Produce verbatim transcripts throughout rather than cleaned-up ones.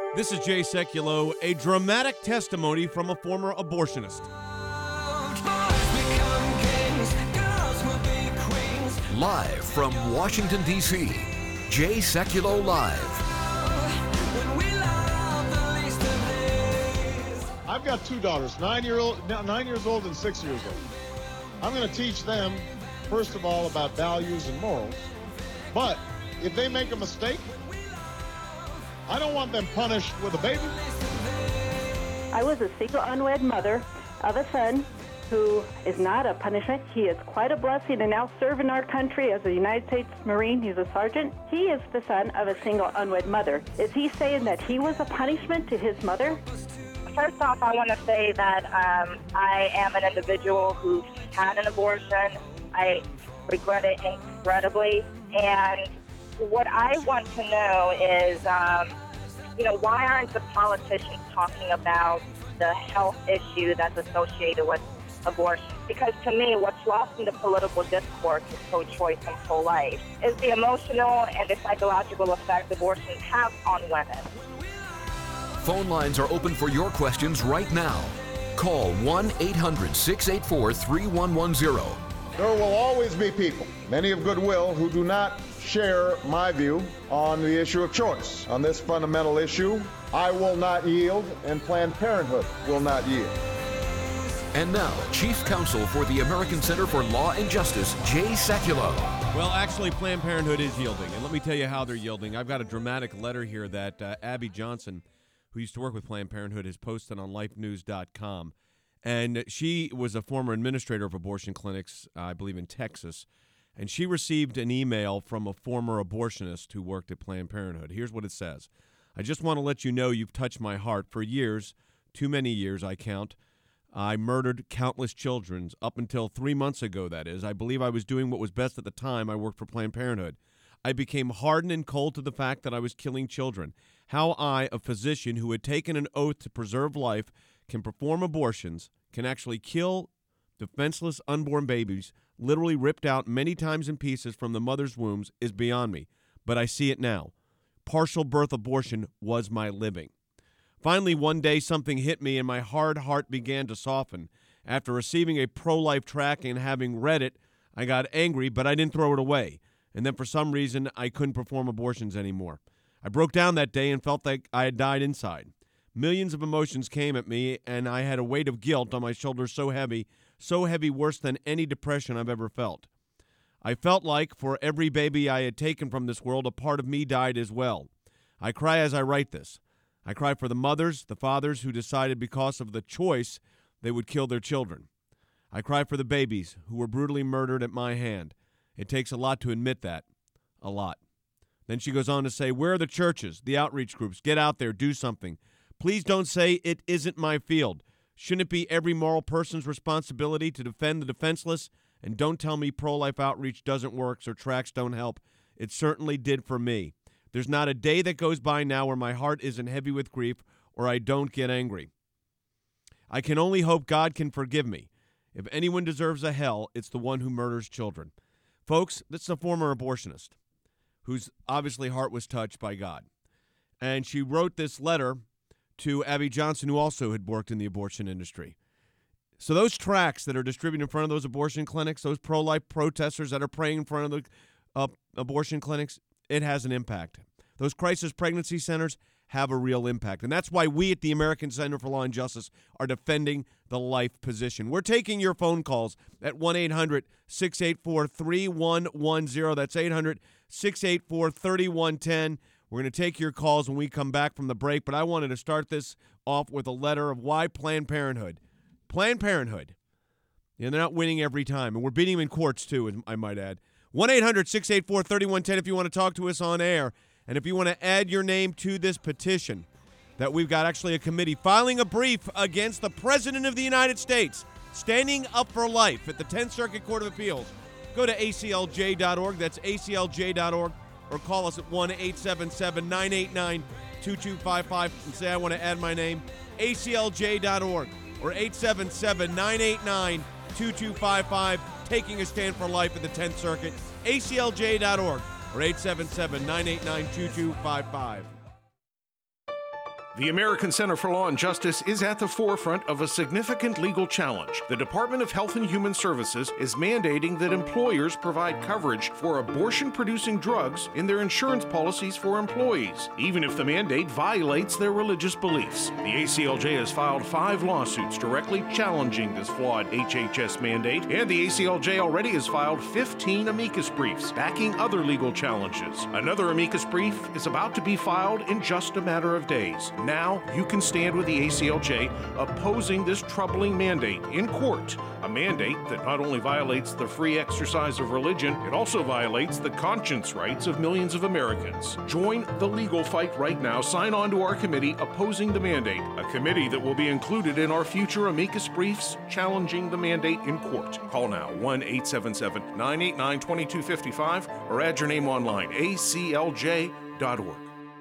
This is Jay Sekulow, a dramatic testimony from a former abortionist. Live from Washington, D C, Jay Sekulow Live. I've got two daughters, nine year old, nine years old and six years old. I'm going to teach them, first of all, about values and morals. But if they make a mistake, I don't want them punished with a baby. I was a single unwed mother of a son who is not a punishment. He is quite a blessing and now serving our country as a United States Marine. He's a sergeant. He is the son of a single unwed mother. Is he saying that he was a punishment to his mother? First off, I want to say that um, I am an individual who had an abortion. I regret it incredibly. And what I want to know is, um, you know, why aren't the politicians talking about the health issue that's associated with abortion? Because to me, what's lost in the political discourse is pro-choice and pro-life is the emotional and the psychological effect abortions have on women. Phone lines are open for your questions right now. Call one eight hundred six eight four three one one zero. There will always be people, many of goodwill, who do not share my view on the issue of choice. On this fundamental issue, I will not yield, and Planned Parenthood will not yield. And now, Chief Counsel for the American Center for Law and Justice, Jay Sekulow. Well, actually, Planned Parenthood is yielding, and let me tell you how they're yielding. I've got a dramatic letter here that uh, Abby Johnson, who used to work with Planned Parenthood, has posted on life news dot com. And she was a former administrator of abortion clinics, uh, I believe in Texas, and she received an email from a former abortionist who worked at Planned Parenthood. Here's what it says. I just want to let you know you've touched my heart. For years, too many years I count, I murdered countless children, up until three months ago, that is. I believe I was doing what was best at the time I worked for Planned Parenthood. I became hardened and cold to the fact that I was killing children. How I, a physician who had taken an oath to preserve life, can perform abortions, can actually kill defenseless unborn babies, literally ripped out many times in pieces from the mother's wombs, is beyond me. But I see it now. Partial birth abortion was my living. Finally, one day, something hit me and my hard heart began to soften. After receiving a pro-life tract and having read it, I got angry, but I didn't throw it away. And then for some reason, I couldn't perform abortions anymore. I broke down that day and felt like I had died inside. Millions of emotions came at me, and I had a weight of guilt on my shoulders so heavy, so heavy worse than any depression I've ever felt. I felt like for every baby I had taken from this world, a part of me died as well. I cry as I write this. I cry for the mothers, the fathers who decided because of the choice they would kill their children. I cry for the babies who were brutally murdered at my hand. It takes a lot to admit that. A lot. Then she goes on to say, where are the churches, the outreach groups? Get out there, do something. Please don't say it isn't my field. Shouldn't it be every moral person's responsibility to defend the defenseless? And don't tell me pro-life outreach doesn't work or tracts don't help. It certainly did for me. There's not a day that goes by now where my heart isn't heavy with grief or I don't get angry. I can only hope God can forgive me. If anyone deserves a hell, it's the one who murders children. Folks, this is a former abortionist whose obviously heart was touched by God. And she wrote this letter to Abby Johnson, who also had worked in the abortion industry. So those tracts that are distributed in front of those abortion clinics, those pro-life protesters that are praying in front of the uh, abortion clinics, it has an impact. Those crisis pregnancy centers have a real impact. And that's why we at the American Center for Law and Justice are defending the life position. We're taking your phone calls at one eight hundred six eight four three one one zero. That's eight hundred six eight four three one one zero. We're going to take your calls when we come back from the break, but I wanted to start this off with a letter of why Planned Parenthood. Planned Parenthood. Yeah, they're not winning every time, and we're beating them in courts too, I might add. one eight hundred six eight four three one one zero if you want to talk to us on air, and if you want to add your name to this petition that we've got actually a committee filing a brief against the President of the United States, standing up for life at the tenth Circuit Court of Appeals. Go to A C L J dot org. That's A C L J dot org. Or call us at one eight seven seven nine eight nine two two five five and say, I want to add my name. A C L J dot org or eight seven seven nine eight nine two two five five. Taking a stand for life at the tenth Circuit. A C L J dot org or eight seven seven nine eight nine two two five five. The American Center for Law and Justice is at the forefront of a significant legal challenge. The Department of Health and Human Services is mandating that employers provide coverage for abortion-producing drugs in their insurance policies for employees, even if the mandate violates their religious beliefs. The A C L J has filed five lawsuits directly challenging this flawed H H S mandate, and the A C L J already has filed fifteen amicus briefs backing other legal challenges. Another amicus brief is about to be filed in just a matter of days. Now you can stand with the A C L J opposing this troubling mandate in court, a mandate that not only violates the free exercise of religion, it also violates the conscience rights of millions of Americans. Join the legal fight right now. Sign on to our committee opposing the mandate, a committee that will be included in our future amicus briefs challenging the mandate in court. Call now one eight seven seven, nine eight nine, two two five five or add your name online, A C L J dot org.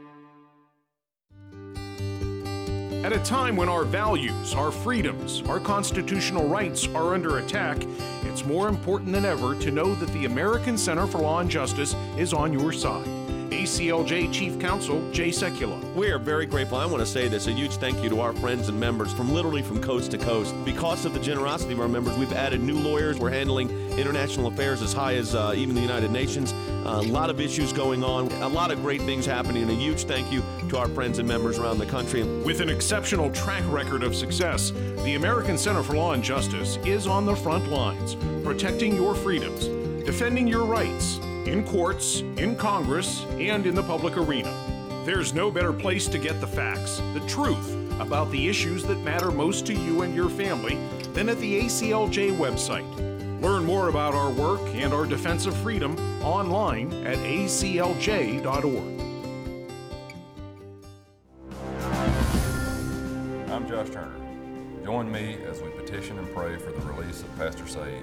At a time when our values, our freedoms, our constitutional rights are under attack, it's more important than ever to know that the American Center for Law and Justice is on your side. A C L J Chief Counsel Jay Sekulow. We are very grateful. I want to say this, a huge thank you to our friends and members from literally from coast to coast. Because of the generosity of our members, we've added new lawyers. We're handling international affairs as high as uh, even the United Nations. Uh, a lot of issues going on, a lot of great things happening, and a huge thank you to our friends and members around the country. With an exceptional track record of success, the American Center for Law and Justice is on the front lines, protecting your freedoms, defending your rights, in courts, in Congress, and in the public arena. There's no better place to get the facts, the truth about the issues that matter most to you and your family than at the A C L J website. Learn more about our work and our defense of freedom online at A C L J dot org. I'm Josh Turner. Join me as we petition and pray for the release of Pastor Saeed.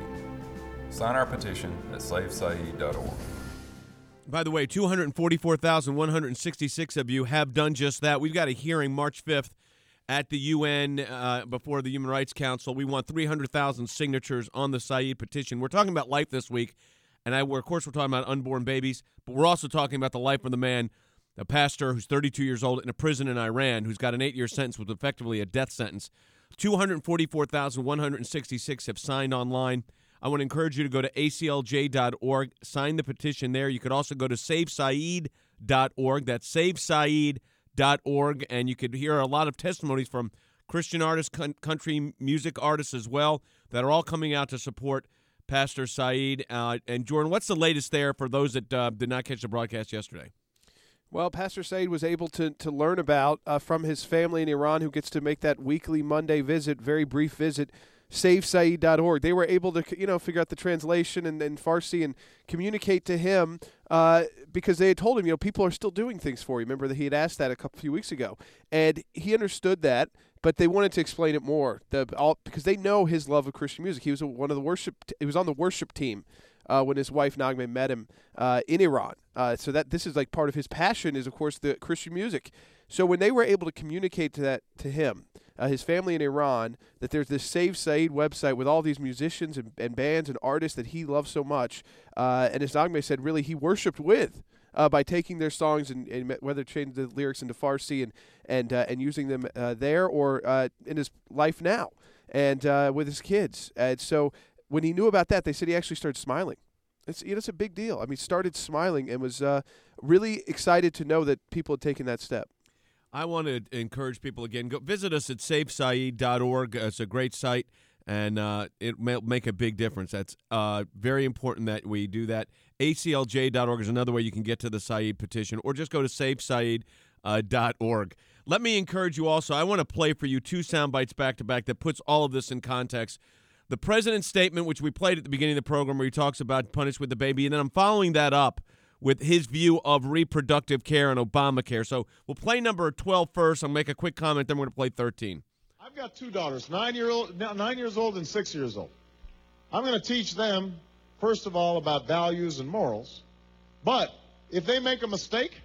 Sign our petition at save saeed dot org. By the way, two hundred forty-four thousand one hundred sixty-six of you have done just that. We've got a hearing March fifth at the U N uh, before the Human Rights Council. We want three hundred thousand signatures on the Saeed petition. We're talking about life this week, and I, we're, of course we're talking about unborn babies, but we're also talking about the life of the man, a pastor who's thirty-two years old in a prison in Iran, who's got an eight-year sentence with effectively a death sentence. two hundred forty-four thousand one hundred sixty-six have signed online. I want to encourage you to go to A C L J dot org, sign the petition there. You could also go to save saeed dot org. That's save saeed dot org, and you could hear a lot of testimonies from Christian artists, country music artists as well, that are all coming out to support Pastor Saeed. Uh, and Jordan, what's the latest there for those that uh, did not catch the broadcast yesterday? Well, Pastor Saeed was able to to learn about uh, from his family in Iran, who gets to make that weekly Monday visit, very brief visit, save saeed dot org. They were able to, you know, figure out the translation and, and Farsi and communicate to him uh, because they had told him, you know, people are still doing things for you. Remember that he had asked that a couple few weeks ago, and he understood that, but they wanted to explain it more. The all because they know his love of Christian music. He was one of the worship. He was on the worship team uh, when his wife Naghmeh met him uh, in Iran. Uh, so that this is like part of his passion is, of course, the Christian music. So when they were able to communicate to that to him, uh, his family in Iran, that there's this Save Saeed website with all these musicians and, and bands and artists that he loves so much, uh, and as Naghmeh said, really he worshipped with uh, by taking their songs and, and whether changing the lyrics into Farsi and and uh, and using them uh, there or uh, in his life now and uh, with his kids. And so when he knew about that, they said he actually started smiling. It's you know, it's a big deal. I mean, started smiling and was uh, really excited to know that people had taken that step. I want to encourage people again, go visit us at save saeed dot org. It's a great site, and uh, it will make a big difference. That's uh, very important that we do that. A C L J dot org is another way you can get to the Saeed petition, or just go to save saeed dot org. Let me encourage you also, I want to play for you two sound bites back-to-back that puts all of this in context. The president's statement, which we played at the beginning of the program, where he talks about punish with the baby, and then I'm following that up with his view of reproductive care and Obamacare. So we'll play number twelve first. I'll make a quick comment, then we're going to play thirteen. I've got two daughters, nine year old, nine years old and six years old. I'm going to teach them, first of all, about values and morals. But if they make a mistake,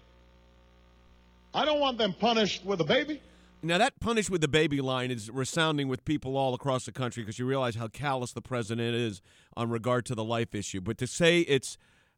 I don't want them punished with a baby. Now, that punish with the baby line is resounding with people all across the country because you realize how callous the president is on regard to the life issue. But to say it's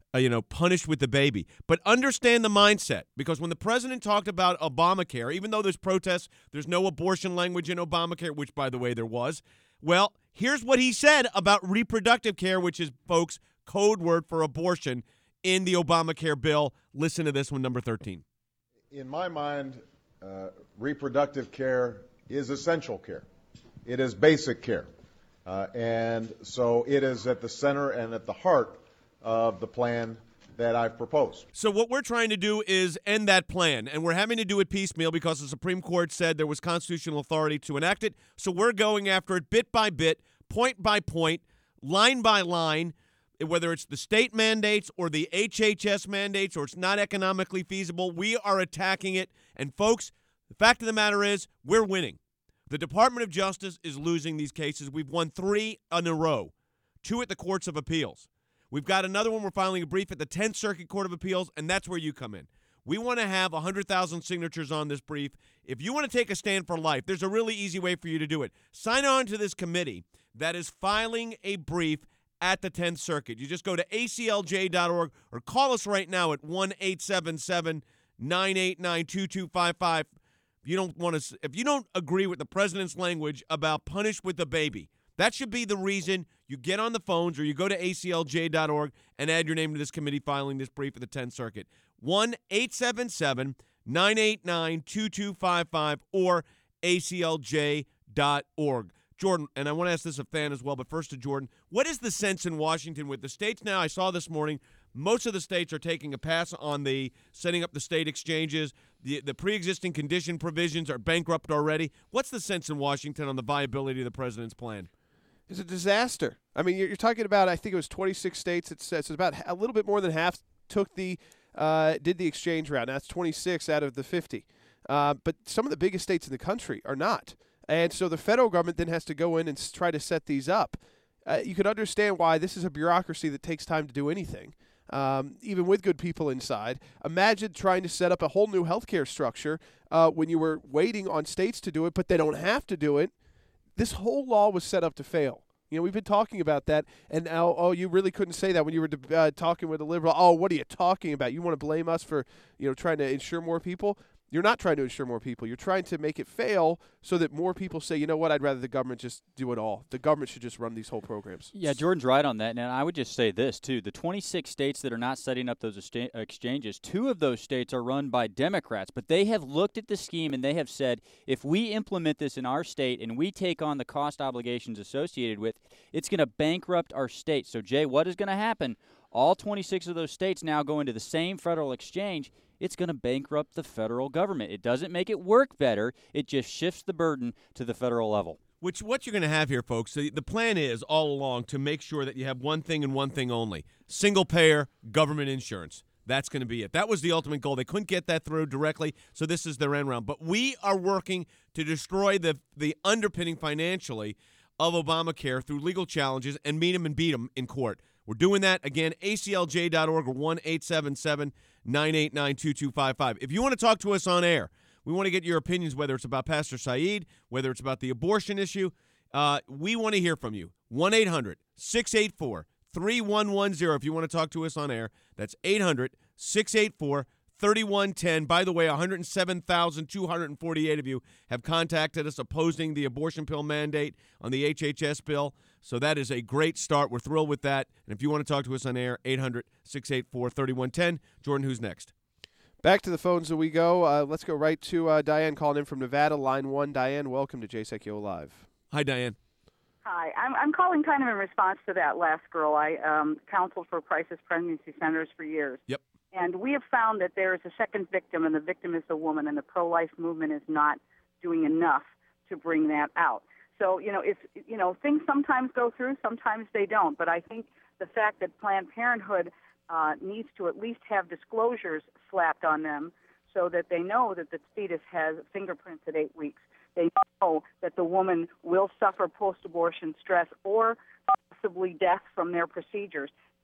uh, you know, punished with the baby. But understand the mindset, because when the president talked about Obamacare, even though there's protests, there's no abortion language in Obamacare, which, by the way, there was. Well, here's what he said about reproductive care, which is, folks, code word for abortion in the Obamacare bill. Listen to this one, number thirteen. In my mind, uh, reproductive care is essential care. It is basic care. Uh, and so it is at the center and at the heart of the plan that I've proposed. So what we're trying to do is end that plan, and we're having to do it piecemeal because the Supreme Court said there was constitutional authority to enact it. So we're going after it bit by bit, point by point, line by line, whether it's the state mandates or the H H S mandates or it's not economically feasible. We are attacking it. And, folks, the fact of the matter is we're winning. The Department of Justice is losing these cases. We've won three in a row, two at the courts of appeals. We've got another one. We're filing a brief at the tenth Circuit Court of Appeals, and that's where you come in. We want to have one hundred thousand signatures on this brief. If you want to take a stand for life, there's a really easy way for you to do it. Sign on to this committee that is filing a brief at the tenth Circuit. You just go to A C L J dot org or call us right now at one eight seven seven, nine eight nine, two two five five. If you don't want to, if you don't agree with the president's language about punish with the baby, that should be the reason you get on the phones or you go to A C L J dot org and add your name to this committee filing this brief at the tenth Circuit. one eight seven seven, nine eight nine, two two five five or A C L J dot org. Jordan, and I want to ask this of Fan as well, but first to Jordan, what is the sense in Washington with the states now? I saw this morning, most of the states are taking a pass on the setting up the state exchanges. The, the pre-existing condition provisions are bankrupt already. What's the sense in Washington on the viability of the president's plan? It's a disaster. I mean, you're, you're talking about, I think it was twenty-six states. It's, it's about a little bit more than half took the uh, did the exchange route. Now, that's twenty-six out of the fifty. Uh, but some of the biggest states in the country are not. And so the federal government then has to go in and s- try to set these up. Uh, you can understand why this is a bureaucracy that takes time to do anything, um, even with good people inside. Imagine trying to set up a whole new healthcare structure uh, when you were waiting on states to do it, but they don't have to do it. This whole law was set up to fail. You know, we've been talking about that, and now, oh, you really couldn't say that when you were uh, talking with a liberal. Oh, what are you talking about? You want to blame us for, you know, trying to insure more people? You're not trying to insure more people. You're trying to make it fail so that more people say, you know what, I'd rather the government just do it all. The government should just run these whole programs. Yeah, Jordan's right on that. And I would just say this, too. The twenty-six states that are not setting up those ex- exchanges, two of those states are run by Democrats. But they have looked at the scheme and they have said, if we implement this in our state and we take on the cost obligations associated with, it's going to bankrupt our state. So, Jay, what is going to happen? All twenty-six of those states now go into the same federal exchange. It's going to bankrupt the federal government. It doesn't make it work better. It just shifts the burden to the federal level. Which what you're going to have here, folks, the, the plan is all along to make sure that you have one thing and one thing only, single-payer government insurance. That's going to be it. That was the ultimate goal. They couldn't get that through directly, so this is their end round. But we are working to destroy the, the underpinning financially of Obamacare through legal challenges and meet them and beat them in court. We're doing that, again, A C L J dot org or one eight seven seven, nine eight nine, two two five five. If you want to talk to us on air, we want to get your opinions, whether it's about Pastor Saeed, whether it's about the abortion issue. Uh, we want to hear from you. one eight hundred, six eight four, three one one zero if you want to talk to us on air. That's eight hundred, six eight four, three one one zero. By the way, one hundred seven thousand two hundred forty-eight of you have contacted us opposing the abortion pill mandate on the H H S bill. So that is a great start. We're thrilled with that. And if you want to talk to us on air, eight hundred, six eight four, three one one zero. Jordan, who's next? Back to the phones that we go. Uh, let's go right to uh, Diane calling in from Nevada, line one. Diane, welcome to J S E C U Live. Hi, Diane. Hi. I'm, I'm calling kind of in response to that last girl. I um, counseled for crisis pregnancy centers for years. Yep. And we have found that there is a second victim, and the victim is the woman, and the pro-life movement is not doing enough to bring that out. So, you know, it's, you know, things sometimes go through, sometimes they don't. But I think the fact that Planned Parenthood uh, needs to at least have disclosures slapped on them so that they know that the fetus has fingerprints at eight weeks. They know that the woman will suffer post-abortion stress or possibly death from their procedures.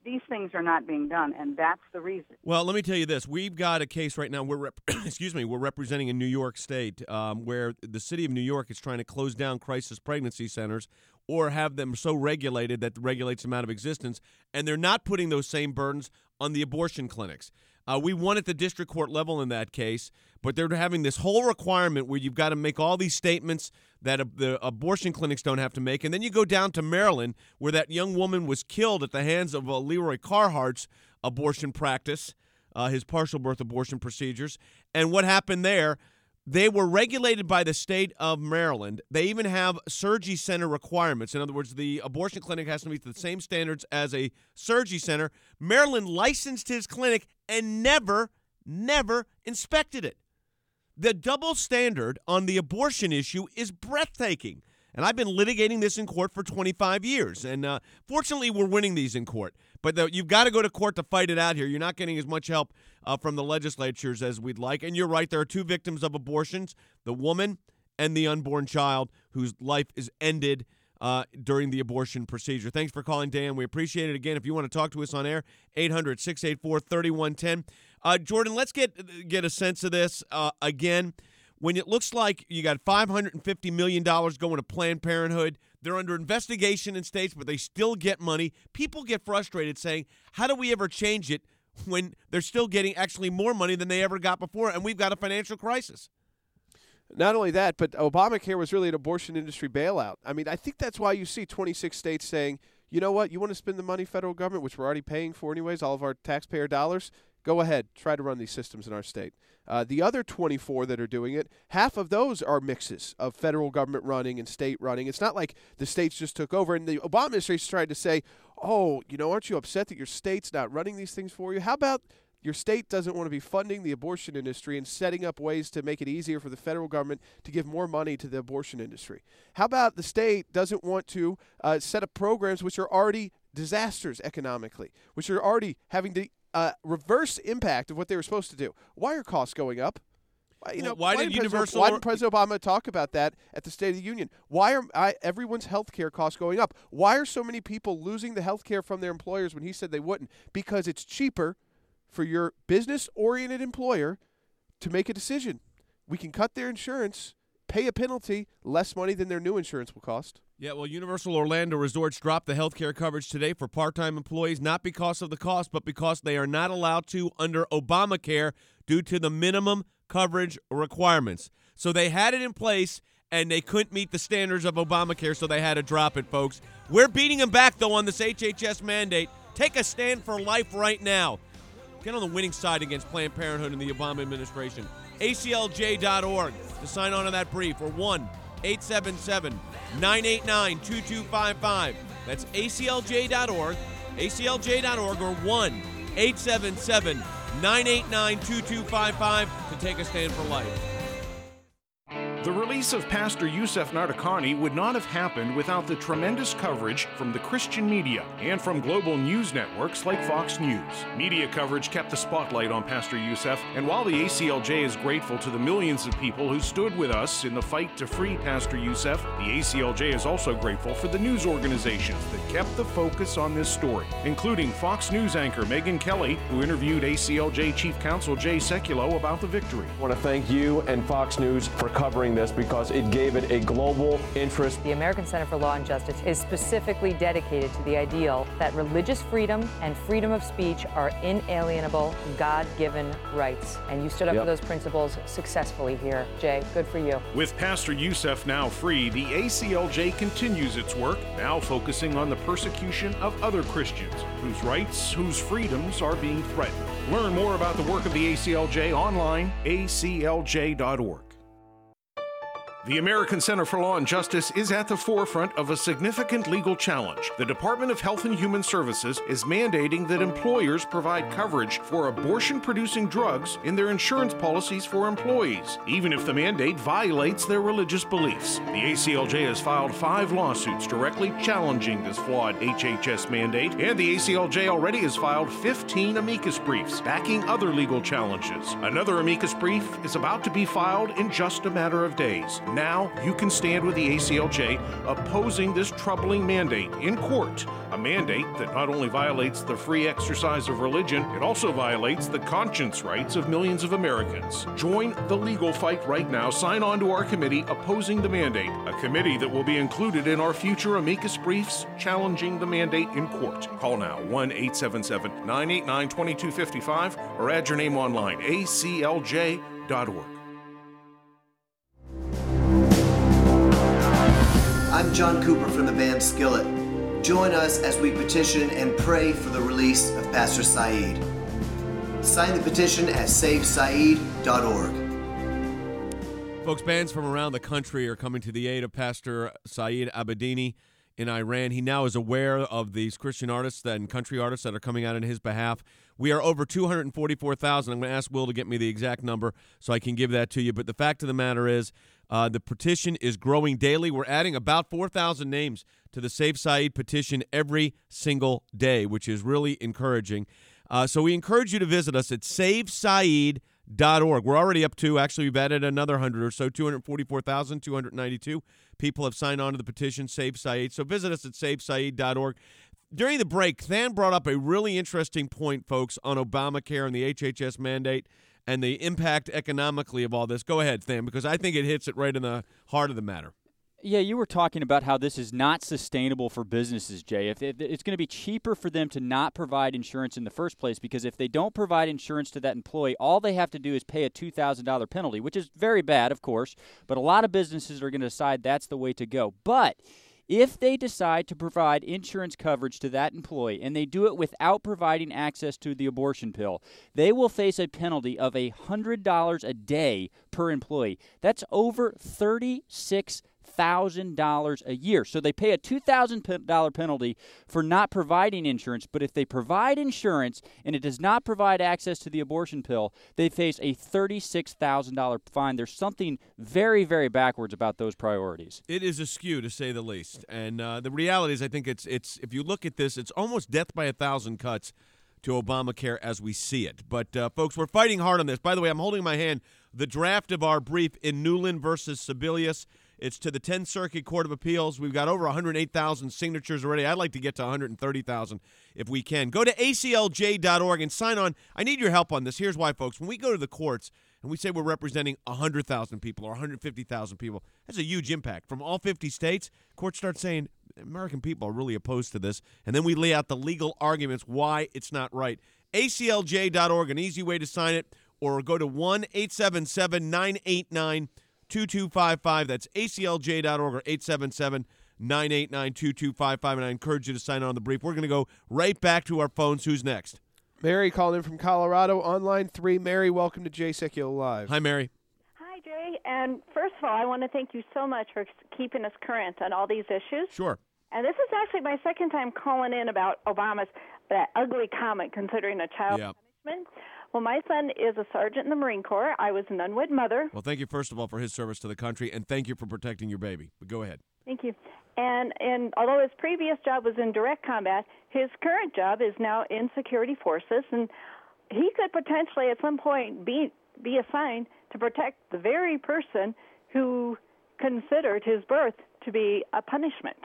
these things are not being done, and that's the reason. Well, let me tell you this. We've got a case right now. We're rep- excuse me. We're representing in New York State um, where the city of New York is trying to close down crisis pregnancy centers or have them so regulated that regulates them out of existence, and they're not putting those same burdens on the abortion clinics. Uh, we won at the district court level in that case, but they're having this whole requirement where you've got to make all these statements that uh, the abortion clinics don't have to make. And then you go down to Maryland, where that young woman was killed at the hands of uh, Leroy Carhart's abortion practice, uh, his partial birth abortion procedures. And what happened there, they were regulated by the state of Maryland. They even have surgery center requirements. In other words, the abortion clinic has to meet the same standards as a surgery center. Maryland licensed his clinic and never, never inspected it. The double standard on the abortion issue is breathtaking. And I've been litigating this in court for twenty-five years. And uh, fortunately, we're winning these in court. But the, you've got to go to court to fight it out here. You're not getting as much help uh, from the legislatures as we'd like. And you're right, there are two victims of abortions, the woman and the unborn child whose life is ended uh, during the abortion procedure. Thanks for calling, Dan. We appreciate it. Again, if you want to talk to us on air, eight hundred, six eight four, three one one zero. Uh, Jordan, let's get get a sense of this uh, again. When it looks like you got five hundred fifty million dollars going to Planned Parenthood, they're under investigation in states, but they still get money. People get frustrated saying, how do we ever change it when they're still getting actually more money than they ever got before, and we've got a financial crisis? Not only that, but Obamacare was really an abortion industry bailout. I mean, I think that's why you see twenty-six states saying, you know what, you want to spend the money, federal government, which we're already paying for anyways, all of our taxpayer dollars, go ahead, try to run these systems in our state. Uh, the other twenty-four that are doing it, half of those are mixes of federal government running and state running. It's not like the states just took over. And the Obama administration tried to say, oh, you know, aren't you upset that your state's not running these things for you? How about your state doesn't want to be funding the abortion industry and setting up ways to make it easier for the federal government to give more money to the abortion industry? How about the state doesn't want to uh, set up programs which are already disasters economically, which are already having the uh, reverse impact of what they were supposed to do? Why are costs going up? You know, well, why, why did did Universal? Why did President Obama talk about that at the State of the Union? Why are I, everyone's health care costs going up? Why are so many people losing the health care from their employers when he said they wouldn't? Because it's cheaper for your business-oriented employer to make a decision. We can cut their insurance, pay a penalty, less money than their new insurance will cost. Yeah, well, Universal Orlando Resorts dropped the health care coverage today for part-time employees, not because of the cost, but because they are not allowed to under Obamacare due to the minimum coverage requirements. So they had it in place, and they couldn't meet the standards of Obamacare, so they had to drop it, folks. We're beating them back, though, on this H H S mandate. Take a stand for life right now. Get on the winning side against Planned Parenthood and the Obama administration. A C L J dot org to sign on to that brief, or one eight seven seven, nine eight nine, two two five five. That's A C L J dot org, A C L J dot org, or one eight seven seven, nine eight nine, two two five five to take a stand for life. The release of Pastor Youssef Nadarkhani would not have happened without the tremendous coverage from the Christian media and from global news networks like Fox News. Media coverage kept the spotlight on Pastor Youssef, and while the A C L J is grateful to the millions of people who stood with us in the fight to free Pastor Youssef, the A C L J is also grateful for the news organizations that kept the focus on this story, including Fox News anchor Megyn Kelly, who interviewed A C L J Chief Counsel Jay Sekulow about the victory. I want to thank you and Fox News for covering this because it gave it a global interest. The American Center for Law and Justice is specifically dedicated to the ideal that religious freedom and freedom of speech are inalienable, God-given rights. And you stood up Yep. for those principles successfully here. Jay, good for you. With Pastor Youssef now free, the A C L J continues its work, now focusing on the persecution of other Christians whose rights, whose freedoms are being threatened. Learn more about the work of the A C L J online, A C L J dot org. The American Center for Law and Justice is at the forefront of a significant legal challenge. The Department of Health and Human Services is mandating that employers provide coverage for abortion-producing drugs in their insurance policies for employees, even if the mandate violates their religious beliefs. The A C L J has filed five lawsuits directly challenging this flawed H H S mandate, and the A C L J already has filed fifteen amicus briefs backing other legal challenges. Another amicus brief is about to be filed in just a matter of days. Now you can stand with the A C L J opposing this troubling mandate in court. A mandate that not only violates the free exercise of religion, it also violates the conscience rights of millions of Americans. Join the legal fight right now. Sign on to our committee opposing the mandate, a committee that will be included in our future amicus briefs challenging the mandate in court. Call now, one eight seven seven, nine eight nine, two two five five, or add your name online, A C L J dot org. I'm John Cooper from the band Skillet. Join us as we petition and pray for the release of Pastor Saeed. Sign the petition at save saeed dot org. Folks, bands from around the country are coming to the aid of Pastor Saeed Abedini in Iran. He now is aware of these Christian artists and country artists that are coming out on his behalf. We are over two hundred forty-four thousand. I'm going to ask Will to get me the exact number so I can give that to you. But the fact of the matter is, uh, the petition is growing daily. We're adding about four thousand names to the Save Saeed petition every single day, which is really encouraging. Uh, so we encourage you to visit us at save saeed dot org. We're already up to, actually, we've added another one hundred or so, two hundred forty-four thousand two hundred ninety-two people have signed on to the petition, Save Saeed. So visit us at save saeed dot org. During the break, Than brought up a really interesting point, folks, on Obamacare and the H H S mandate and the impact economically of all this. Go ahead, Than, because I think it hits it right in the heart of the matter. Yeah, you were talking about how this is not sustainable for businesses, Jay. If it, it's going to be cheaper for them to not provide insurance in the first place, because if they don't provide insurance to that employee, all they have to do is pay a two thousand dollars penalty, which is very bad, of course, but a lot of businesses are going to decide that's the way to go. But if they decide to provide insurance coverage to that employee and they do it without providing access to the abortion pill, they will face a penalty of one hundred dollars a day per employee. That's over thirty-six thousand dollars a year. So they pay a two thousand dollars penalty for not providing insurance, but if they provide insurance and it does not provide access to the abortion pill, they face a thirty-six thousand dollars fine. There's something very, very backwards about those priorities. It is askew, to say the least. And uh, the reality is, I think it's, it's if you look at this, it's almost death by a thousand cuts to Obamacare as we see it. But, uh, folks, we're fighting hard on this. By the way, I'm holding in my hand the draft of our brief in Newland versus Sebelius. It's to the tenth Circuit Court of Appeals. We've got over one hundred eight thousand signatures already. I'd like to get to one hundred thirty thousand if we can. Go to A C L J dot org and sign on. I need your help on this. Here's why, folks. When we go to the courts and we say we're representing one hundred thousand people or one hundred fifty thousand people, that's a huge impact. From all fifty states, courts start saying American people are really opposed to this, and then we lay out the legal arguments why it's not right. A C L J dot org, an easy way to sign it, or go to one eight seven seven, nine eight nine, two two five five. That's A C L J dot org or eight seven seven, nine eight nine, two two five five. And I encourage you to sign on the brief. We're going to go right back to our phones. Who's next? Mary calling in from Colorado on line three. Mary, welcome to Jay Sekulow Live. Hi, Mary. Hi, Jay. And first of all, I want to thank you so much for keeping us current on all these issues. Sure. And this is actually my second time calling in about Obama's that ugly comment considering a child Yep. punishment. Well, my son is a sergeant in the Marine Corps. I was an unwed mother. Well, thank you, first of all, for his service to the country, and thank you for protecting your baby. But go ahead. Thank you. And and although his previous job was in direct combat, his current job is now in security forces, and he could potentially at some point be be assigned to protect the very person who considered his birth to be a punishment.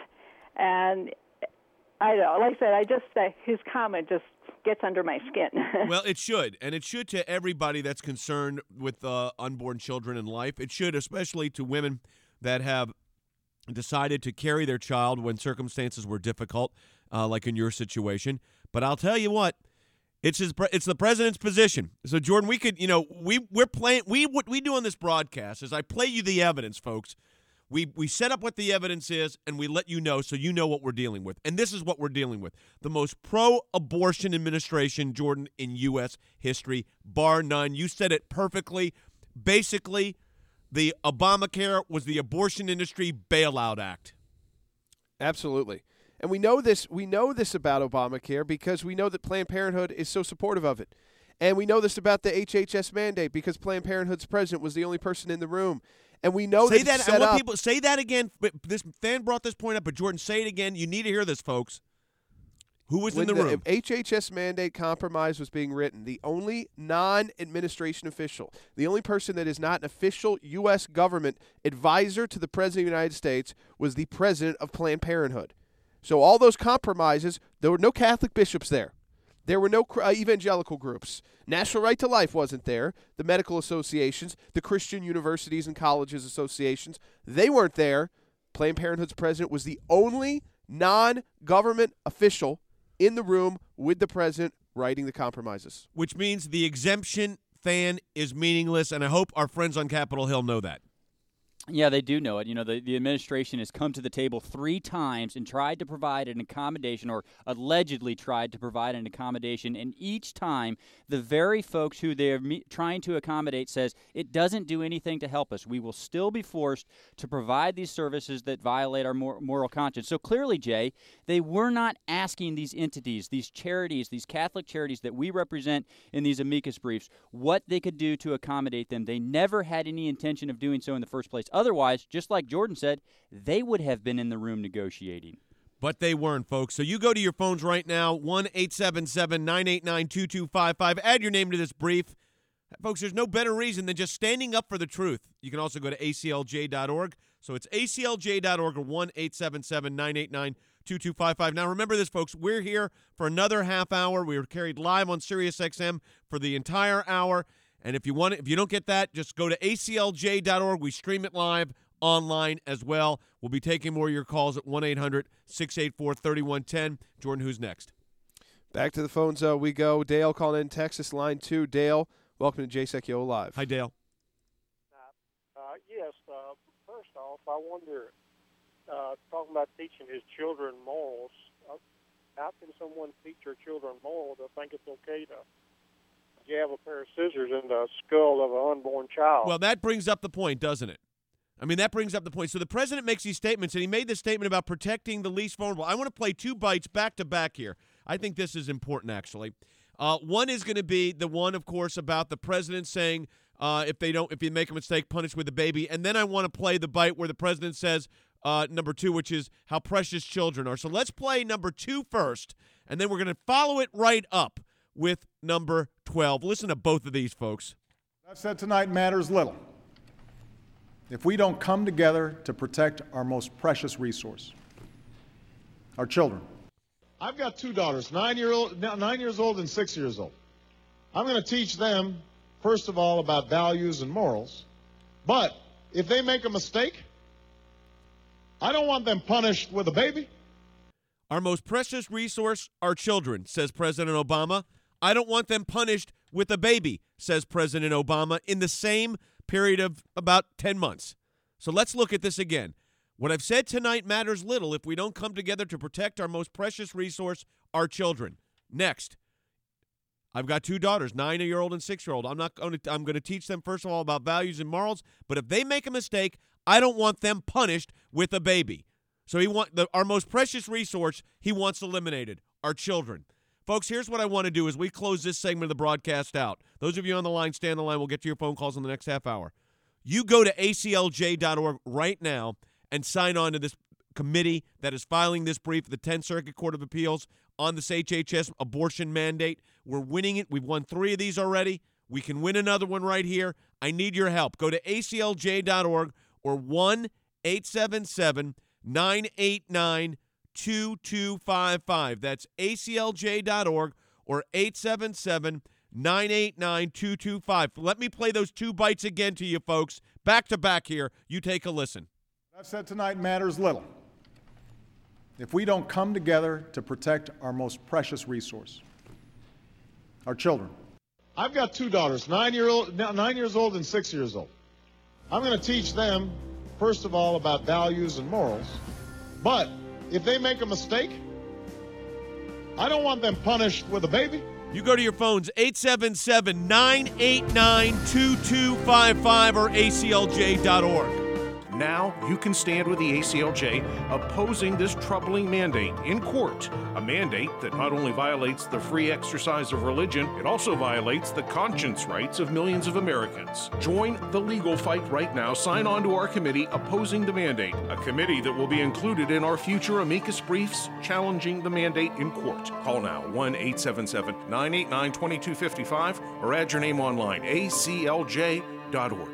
And I don't know, like I said, I just uh, his comment just gets under my skin. Well, it should, and it should to everybody that's concerned with uh, unborn children in life. It should, especially to women that have decided to carry their child when circumstances were difficult, uh, like in your situation. But I'll tell you what, it's his, it's the president's position. So, Jordan, we could, you know, we we're playing. We what we do on this broadcast is I play you the evidence, folks. We we set up what the evidence is, and we let you know so you know what we're dealing with. And this is what we're dealing with. The most pro-abortion administration, Jordan, in U S history, bar none. You said it perfectly. Basically, the Obamacare was the abortion industry bailout act. Absolutely. And we know this we know this about Obamacare because we know that Planned Parenthood is so supportive of it. And we know this about the H H S mandate because Planned Parenthood's president was the only person in the room. And we know say that, that set I want up, people say that again. This fan brought this point up, but Jordan, say it again. You need to hear this, folks. Who was when in the, the room? H H S mandate compromise was being written, the only non-administration official, the only person that is not an official U S government advisor to the President of the United States was the president of Planned Parenthood. So all those compromises, there were no Catholic bishops there. There were no uh, evangelical groups. National Right to Life wasn't there. The medical associations, the Christian universities and colleges associations, they weren't there. Planned Parenthood's president was the only non-government official in the room with the president writing the compromises. Which means the exemption fan is meaningless, and I hope our friends on Capitol Hill know that. Yeah, they do know it. You know, the, the administration has come to the table three times and tried to provide an accommodation, or allegedly tried to provide an accommodation, and each time the very folks who they're me- trying to accommodate says it doesn't do anything to help us. We will still be forced to provide these services that violate our mor- moral conscience. So clearly, Jay, they were not asking these entities, these charities, these Catholic charities that we represent in these amicus briefs, what they could do to accommodate them. They never had any intention of doing so in the first place. Otherwise, just like Jordan said, they would have been in the room negotiating. But they weren't, folks. So you go to your phones right now, one eight seven seven, nine eight nine, two two five five. Add your name to this brief. Folks, there's no better reason than just standing up for the truth. You can also go to A C L J dot org. So it's A C L J dot org or one eight seven seven, nine eight nine, two two five five. Now, remember this, folks. We're here for another half hour. We were carried live on Sirius X M for the entire hour. And if you want it, if you don't get that, just go to A C L J dot org. We stream it live online as well. We'll be taking more of your calls at one eight hundred, six eight four, three one one zero. Jordan, who's next? Back to the phones uh, we go. Dale calling in Texas, line two. Dale, welcome to J S E C Yo Live. Hi, Dale. Uh, yes, uh, first off, I wonder, uh, talking about teaching his children morals, uh, how can someone teach your children morals or think it's okay to jab a pair of scissors in the skull of an unborn child? Well, that brings up the point, doesn't it? I mean, that brings up the point. So the president makes these statements, and he made this statement about protecting the least vulnerable. I want to play two bites back to back here. I think this is important, actually. Uh, one is going to be the one, of course, about the president saying uh, if they don't, if you make a mistake, punish with a baby. And then I want to play the bite where the president says uh, number two, which is how precious children are. So let's play number two first, and then we're going to follow it right up with number twelve. Listen to both of these, folks. I've said tonight matters little if we don't come together to protect our most precious resource, our children. I've got two daughters, nine year old, nine years old and six years old. I'm going to teach them, first of all, about values and morals. But if they make a mistake, I don't want them punished with a baby. Our most precious resource, our children, says President Obama. I don't want them punished with a baby, says President Obama, in the same period of about ten months. So let's look at this again. What I've said tonight matters little if we don't come together to protect our most precious resource, our children. Next, I've got two daughters, nine-year-old and six-year-old. I'm not going to. I'm going to teach them first of all about values and morals. But if they make a mistake, I don't want them punished with a baby. So he want the, our most precious resource. He wants eliminated, our children. Folks, here's what I want to do as we close this segment of the broadcast out. Those of you on the line, stay on the line. We'll get to your phone calls in the next half hour. You go to A C L J dot org right now and sign on to this committee that is filing this brief, the tenth Circuit Court of Appeals, on this H H S abortion mandate. We're winning it. We've won three of these already. We can win another one right here. I need your help. Go to A C L J dot org or one eight seven seven, nine eight nine, two two five five. That's A C L J dot org or eight seven seven, nine eight nine, two two five. Let me play those two bites again to you, folks. Back to back here. You take a listen. I've said tonight matters little if we don't come together to protect our most precious resource, our children. I've got two daughters, nine year old, nine years old and six years old. I'm going to teach them, first of all, about values and morals. But if they make a mistake, I don't want them punished with a baby. You go to your phones, eight seven seven, nine eight nine, two two five five or A C L J dot org. Now you can stand with the A C L J opposing this troubling mandate in court. A mandate that not only violates the free exercise of religion, it also violates the conscience rights of millions of Americans. Join the legal fight right now. Sign on to our committee opposing the mandate, a committee that will be included in our future amicus briefs challenging the mandate in court. Call now one eight seven seven, nine eight nine, two two five five or add your name online, A C L J dot org.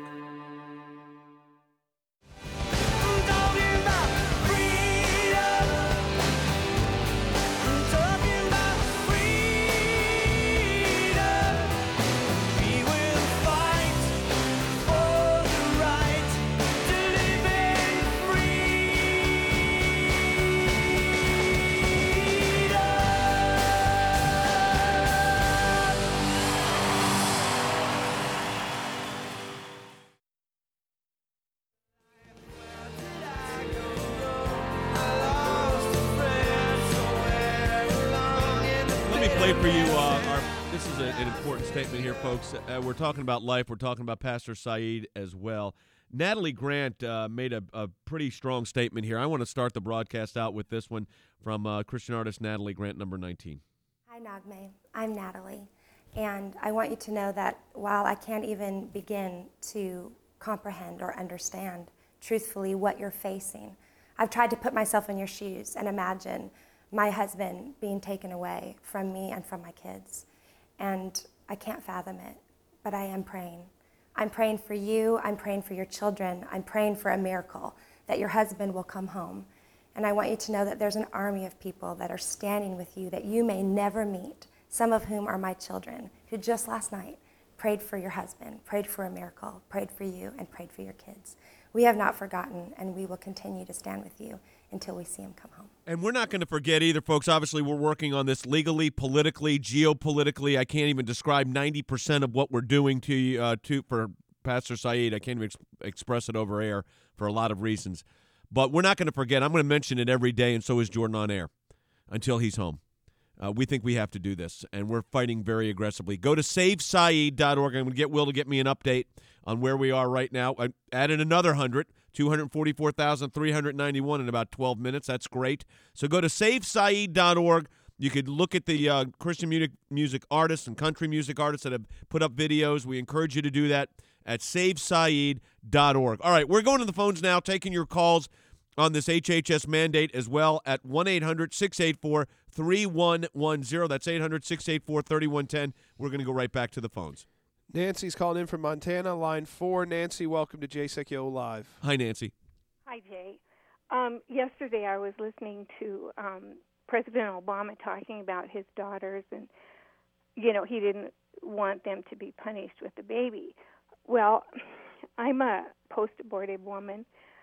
For you, uh, our, this is a, an important statement here, folks. Uh, we're talking about life. We're talking about Pastor Saeed as well. Natalie Grant uh, made a, a pretty strong statement here. I want to start the broadcast out with this one from uh, Christian artist Natalie Grant, number nineteen. Hi, Nagme. I'm Natalie, and I want you to know that while I can't even begin to comprehend or understand truthfully what you're facing, I've tried to put myself in your shoes and imagine my husband being taken away from me and from my kids. And I can't fathom it, but I am praying. I'm praying for you, I'm praying for your children, I'm praying for a miracle, that your husband will come home. And I want you to know that there's an army of people that are standing with you that you may never meet, some of whom are my children, who just last night prayed for your husband, prayed for a miracle, prayed for you, and prayed for your kids. We have not forgotten, and we will continue to stand with you until we see him come home. And we're not going to forget either, folks. Obviously, we're working on this legally, politically, geopolitically. I can't even describe ninety percent of what we're doing to you, uh, to for Pastor Saeed. I can't even ex- express it over air for a lot of reasons. But we're not going to forget. I'm going to mention it every day, and so is Jordan on air until he's home. Uh, we think we have to do this, and we're fighting very aggressively. Go to save saeed dot org. I'm going to get Will to get me an update on where we are right now. I added another one hundred, two hundred forty-four thousand three hundred ninety-one in about twelve minutes. That's great. So go to save saeed dot org. You could look at the uh, Christian music, music artists and country music artists that have put up videos. We encourage you to do that at save saeed dot org. All right, we're going to the phones now, taking your calls on this H H S mandate as well at one eight hundred, six eight four, three one one zero. That's eight hundred, six eight four, three one one zero. We're going to go right back to the phones. Nancy's calling in from Montana, line four. Nancy, welcome to Jay Secchio Live. Hi, Nancy. Hi, Jay. Um, yesterday I was listening to um, President Obama talking about his daughters, and, you know, he didn't want them to be punished with the baby. Well, I'm a post-abortive woman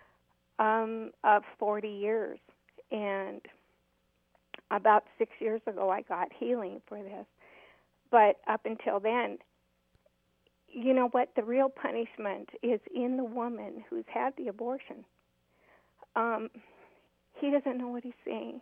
um, of forty years, and about six years ago I got healing for this. But up until then, you know what? The real punishment is in the woman who's had the abortion. Um, he doesn't know what he's saying.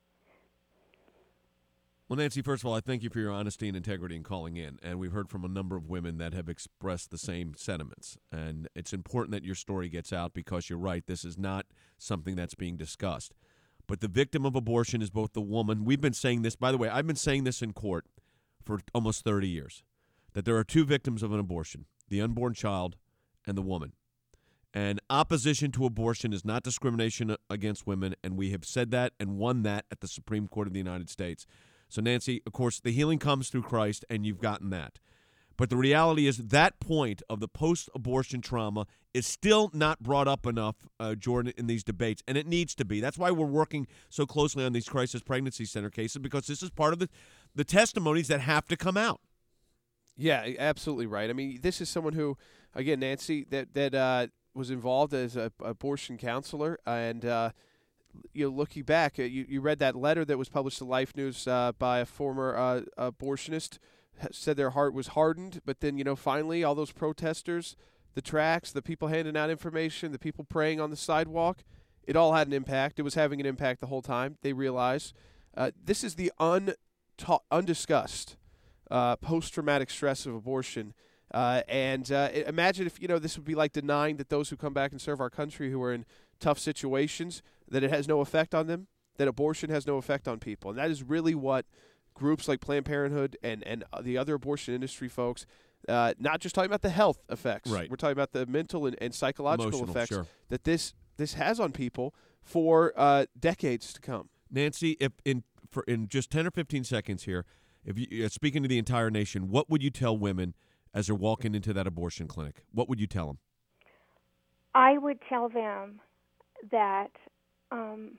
Well, Nancy, first of all, I thank you for your honesty and integrity in calling in. And we've heard from a number of women that have expressed the same sentiments. And it's important that your story gets out because you're right. This is not something that's being discussed. But the victim of abortion is both the woman. We've been saying this, by the way, I've been saying this in court for almost thirty years, that there are two victims of an abortion, the unborn child and the woman. And opposition to abortion is not discrimination against women, and we have said that and won that at the Supreme Court of the United States. So, Nancy, of course, the healing comes through Christ, and you've gotten that. But the reality is that point of the post-abortion trauma is still not brought up enough, uh, Jordan, in these debates, and it needs to be. That's why we're working so closely on these crisis pregnancy center cases, because this is part of the, the testimonies that have to come out. Yeah, absolutely right. I mean, this is someone who, again, Nancy, that that uh, was involved as an abortion counselor, and uh, you know, looking back, uh, you you read that letter that was published in Life News uh, by a former uh, abortionist, said their heart was hardened, but then you know, finally, all those protesters, the tracts, the people handing out information, the people praying on the sidewalk, it all had an impact. It was having an impact the whole time. They realized uh, this is the un undiscussed. Uh, post-traumatic stress of abortion Uh, and uh, imagine if, you know, this would be like denying that those who come back and serve our country who are in tough situations, that it has no effect on them, that abortion has no effect on people. And that is really what groups like Planned Parenthood and, and the other abortion industry folks, uh, not just talking about the health effects. Right. We're talking about the mental and, and psychological Emotional, effects sure. that this this has on people for uh, decades to come. Nancy, if in for in just ten or fifteen seconds here, if you uh, speaking to the entire nation, what would you tell women as they're walking into that abortion clinic? What would you tell them? I would tell them that um,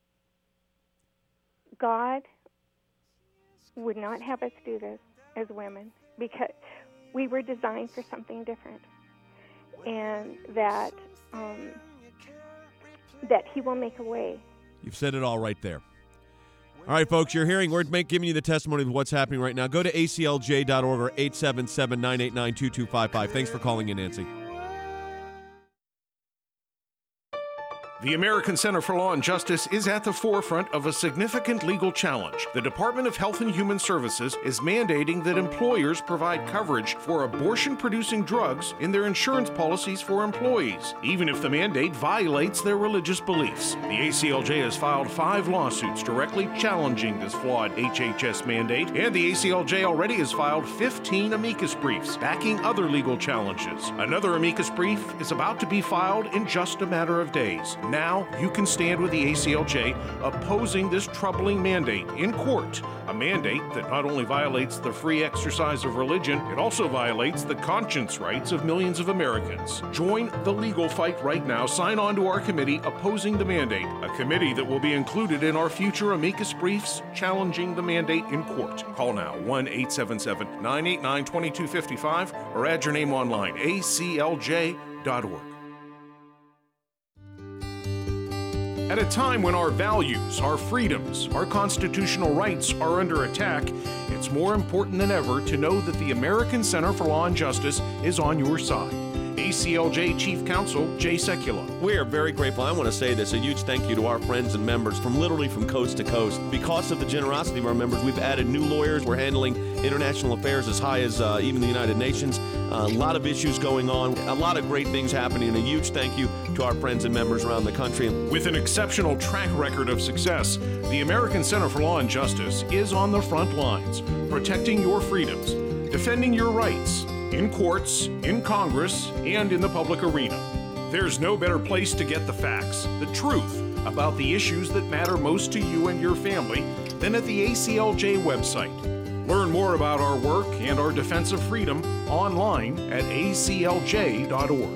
God would not have us do this as women because we were designed for something different, and that um, that He will make a way. You've said it all right there. All right, folks, you're hearing, we're make, giving you the testimony of what's happening right now. Go to A C L J dot org or eight seven seven, nine eight nine, two two five five. Thanks for calling in, Nancy. The American Center for Law and Justice is at the forefront of a significant legal challenge. The Department of Health and Human Services is mandating that employers provide coverage for abortion-producing drugs in their insurance policies for employees, even if the mandate violates their religious beliefs. The A C L J has filed five lawsuits directly challenging this flawed H H S mandate, and the A C L J already has filed fifteen amicus briefs backing other legal challenges. Another amicus brief is about to be filed in just a matter of days. Now you can stand with the A C L J opposing this troubling mandate in court, a mandate that not only violates the free exercise of religion, it also violates the conscience rights of millions of Americans. Join the legal fight right now. Sign on to our committee opposing the mandate, a committee that will be included in our future amicus briefs challenging the mandate in court. Call now, one eight seven seven, nine eight nine, two two five five, or add your name online, A C L J dot org. At a time when our values, our freedoms, our constitutional rights are under attack, it's more important than ever to know that the American Center for Law and Justice is on your side. A C L J Chief Counsel Jay Sekulow. We are very grateful. I want to say this, a huge thank you to our friends and members from literally from coast to coast. Because of the generosity of our members, we've added new lawyers. We're handling international affairs as high as uh, even the United Nations. Uh, a lot of issues going on, a lot of great things happening, and a huge thank you to our friends and members around the country. With an exceptional track record of success, the American Center for Law and Justice is on the front lines, protecting your freedoms, defending your rights, in courts, in Congress, and in the public arena. There's no better place to get the facts, the truth about the issues that matter most to you and your family than at the A C L J website. Learn more about our work and our defense of freedom online at A C L J dot org.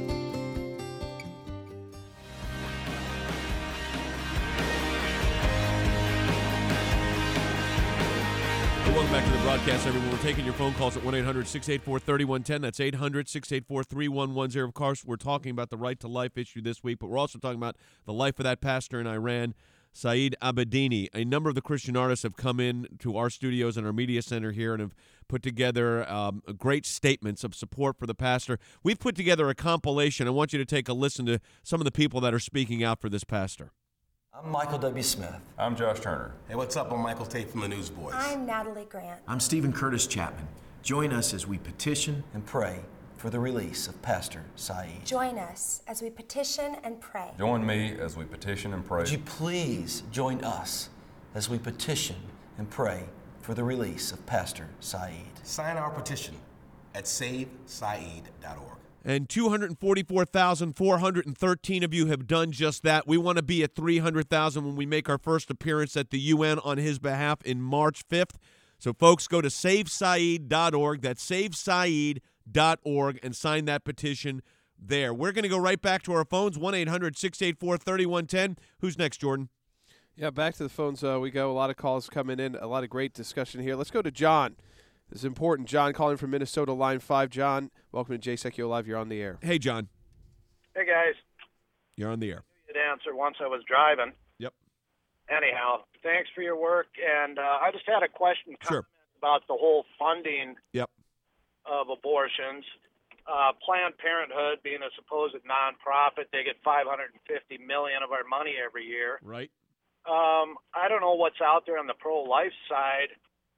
Welcome back to the broadcast, everyone. We're taking your phone calls at one eight hundred, six eight four, three one one zero. That's eight hundred, six eight four, three one one zero. Of course, we're talking about the right to life issue this week, but we're also talking about the life of that pastor in Iran, Saeed Abedini. A number of the Christian artists have come in to our studios and our media center here and have put together um, great statements of support for the pastor. We've put together a compilation. I want you to take a listen to some of the people that are speaking out for this pastor. I'm Michael W. Smith. I'm Josh Turner. Hey, what's up? I'm Michael Tate from the Newsboys. I'm Natalie Grant. I'm Stephen Curtis Chapman. Join us as we petition and pray for the release of Pastor Saeed. Join us as we petition and pray. Join me as we petition and pray. Would you please join us as we petition and pray for the release of Pastor Saeed? Sign our petition at save saeed dot org. And two hundred forty-four thousand, four hundred thirteen of you have done just that. We want to be at three hundred thousand when we make our first appearance at the U N on his behalf in March fifth. So, folks, go to save saeed dot org. That's save saeed dot org and sign that petition there. We're going to go right back to our phones, one eight hundred, six eight four, three one one zero. Who's next, Jordan? Yeah, back to the phones uh, we go. A lot of calls coming in, a lot of great discussion here. Let's go to John. This is important. John calling from Minnesota, line five. John, welcome to Jay Sekulow Live. You're on the air. Hey, John. Hey, guys. You're on the air. You'd answer once I was driving. Yep. Anyhow, thanks for your work. And uh, I just had a question sure. about the whole funding yep. of abortions. Uh, Planned Parenthood, being a supposed nonprofit, they get five hundred fifty million dollars of our money every year. Right. Um, I don't know what's out there on the pro-life side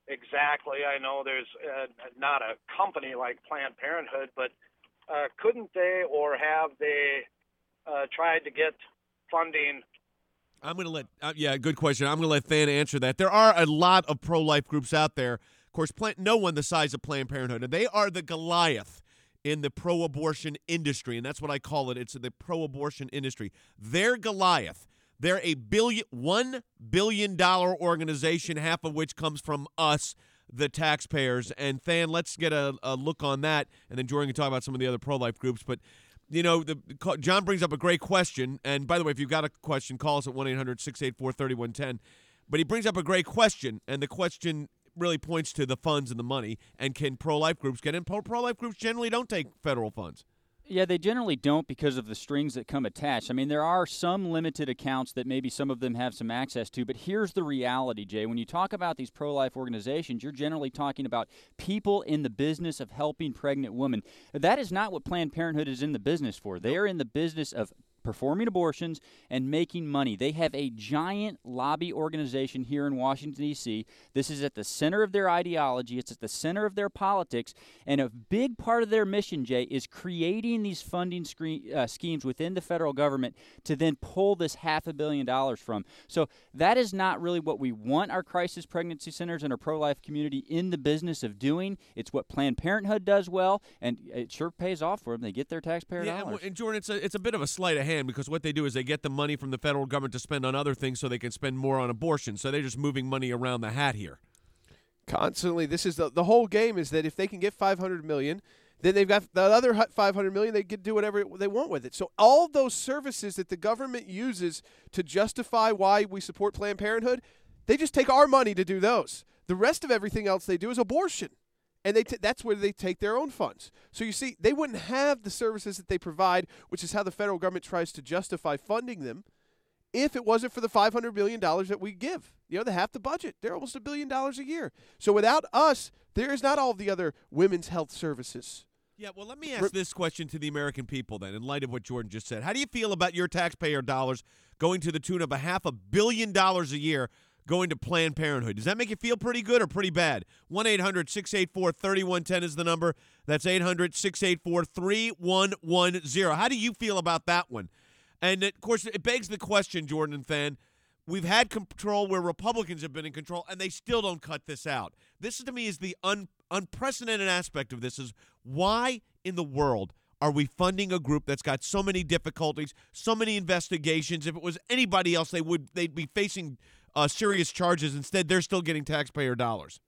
exactly. I know there's uh, not a company like Planned Parenthood, but uh, couldn't they or have they uh, tried to get funding? I'm going to let, uh, yeah, good question. I'm going to let Than answer that. There are a lot of pro-life groups out there. Of course, plan- no one the size of Planned Parenthood. And they are the Goliath in the pro-abortion industry, and that's what I call it. It's the pro-abortion industry. They're Goliath. They're a billion, one billion dollar organization, half of which comes from us, the taxpayers. And Than, let's get a, a look on that, and then Jordan can talk about some of the other pro-life groups. But you know, the, John brings up a great question. And by the way, if you've got a question, call us at one eight hundred six eight four three one one zero. But he brings up a great question, and the question really points to the funds and the money. And can pro-life groups get in? Pro-life groups generally don't take federal funds. Yeah, they generally don't because of the strings that come attached. I mean, there are some limited accounts that maybe some of them have some access to, but here's the reality, Jay. When you talk about these pro-life organizations, you're generally talking about people in the business of helping pregnant women. That is not what Planned Parenthood is in the business for. They are in the business of performing abortions and making money. They have a giant lobby organization here in Washington, D C This is at the center of their ideology. It's at the center of their politics. And a big part of their mission, Jay, is creating these funding screen, uh, schemes within the federal government to then pull this half a billion dollars from. So that is not really what we want our crisis pregnancy centers and our pro-life community in the business of doing. It's what Planned Parenthood does well, and it sure pays off for them. They get their taxpayer yeah, dollars. And, and Jordan, it's a, it's a bit of a sleight of hand, because what they do is they get the money from the federal government to spend on other things so they can spend more on abortion. So they're just moving money around the hat here. Constantly. This is the, the whole game is that if they can get five hundred million dollars, then they've got the other five hundred million dollars, they can do whatever they want with it. So all those services that the government uses to justify why we support Planned Parenthood, they just take our money to do those. The rest of everything else they do is abortion. And they t- that's where they take their own funds. So you see, they wouldn't have the services that they provide, which is how the federal government tries to justify funding them, if it wasn't for the five hundred million dollars that we give. You know, the half the budget. They're almost a billion dollars a year. So without us, there is not all the other women's health services. Yeah, well, let me ask this question to the American people then, in light of what Jordan just said. How do you feel about your taxpayer dollars going to the tune of a half a billion dollars a year going to Planned Parenthood? Does that make you feel pretty good or pretty bad? one eight hundred six eight four three one one zero is the number. That's eight hundred six eight four three one one zero. How do you feel about that one? And, of course, it begs the question, Jordan and Than, we've had control where Republicans have been in control, and they still don't cut this out. This, to me, is the un- unprecedented aspect of this is why in the world are we funding a group that's got so many difficulties, so many investigations? If it was anybody else, they would they'd be facing uh, serious charges. Instead, they're still getting taxpayer dollars.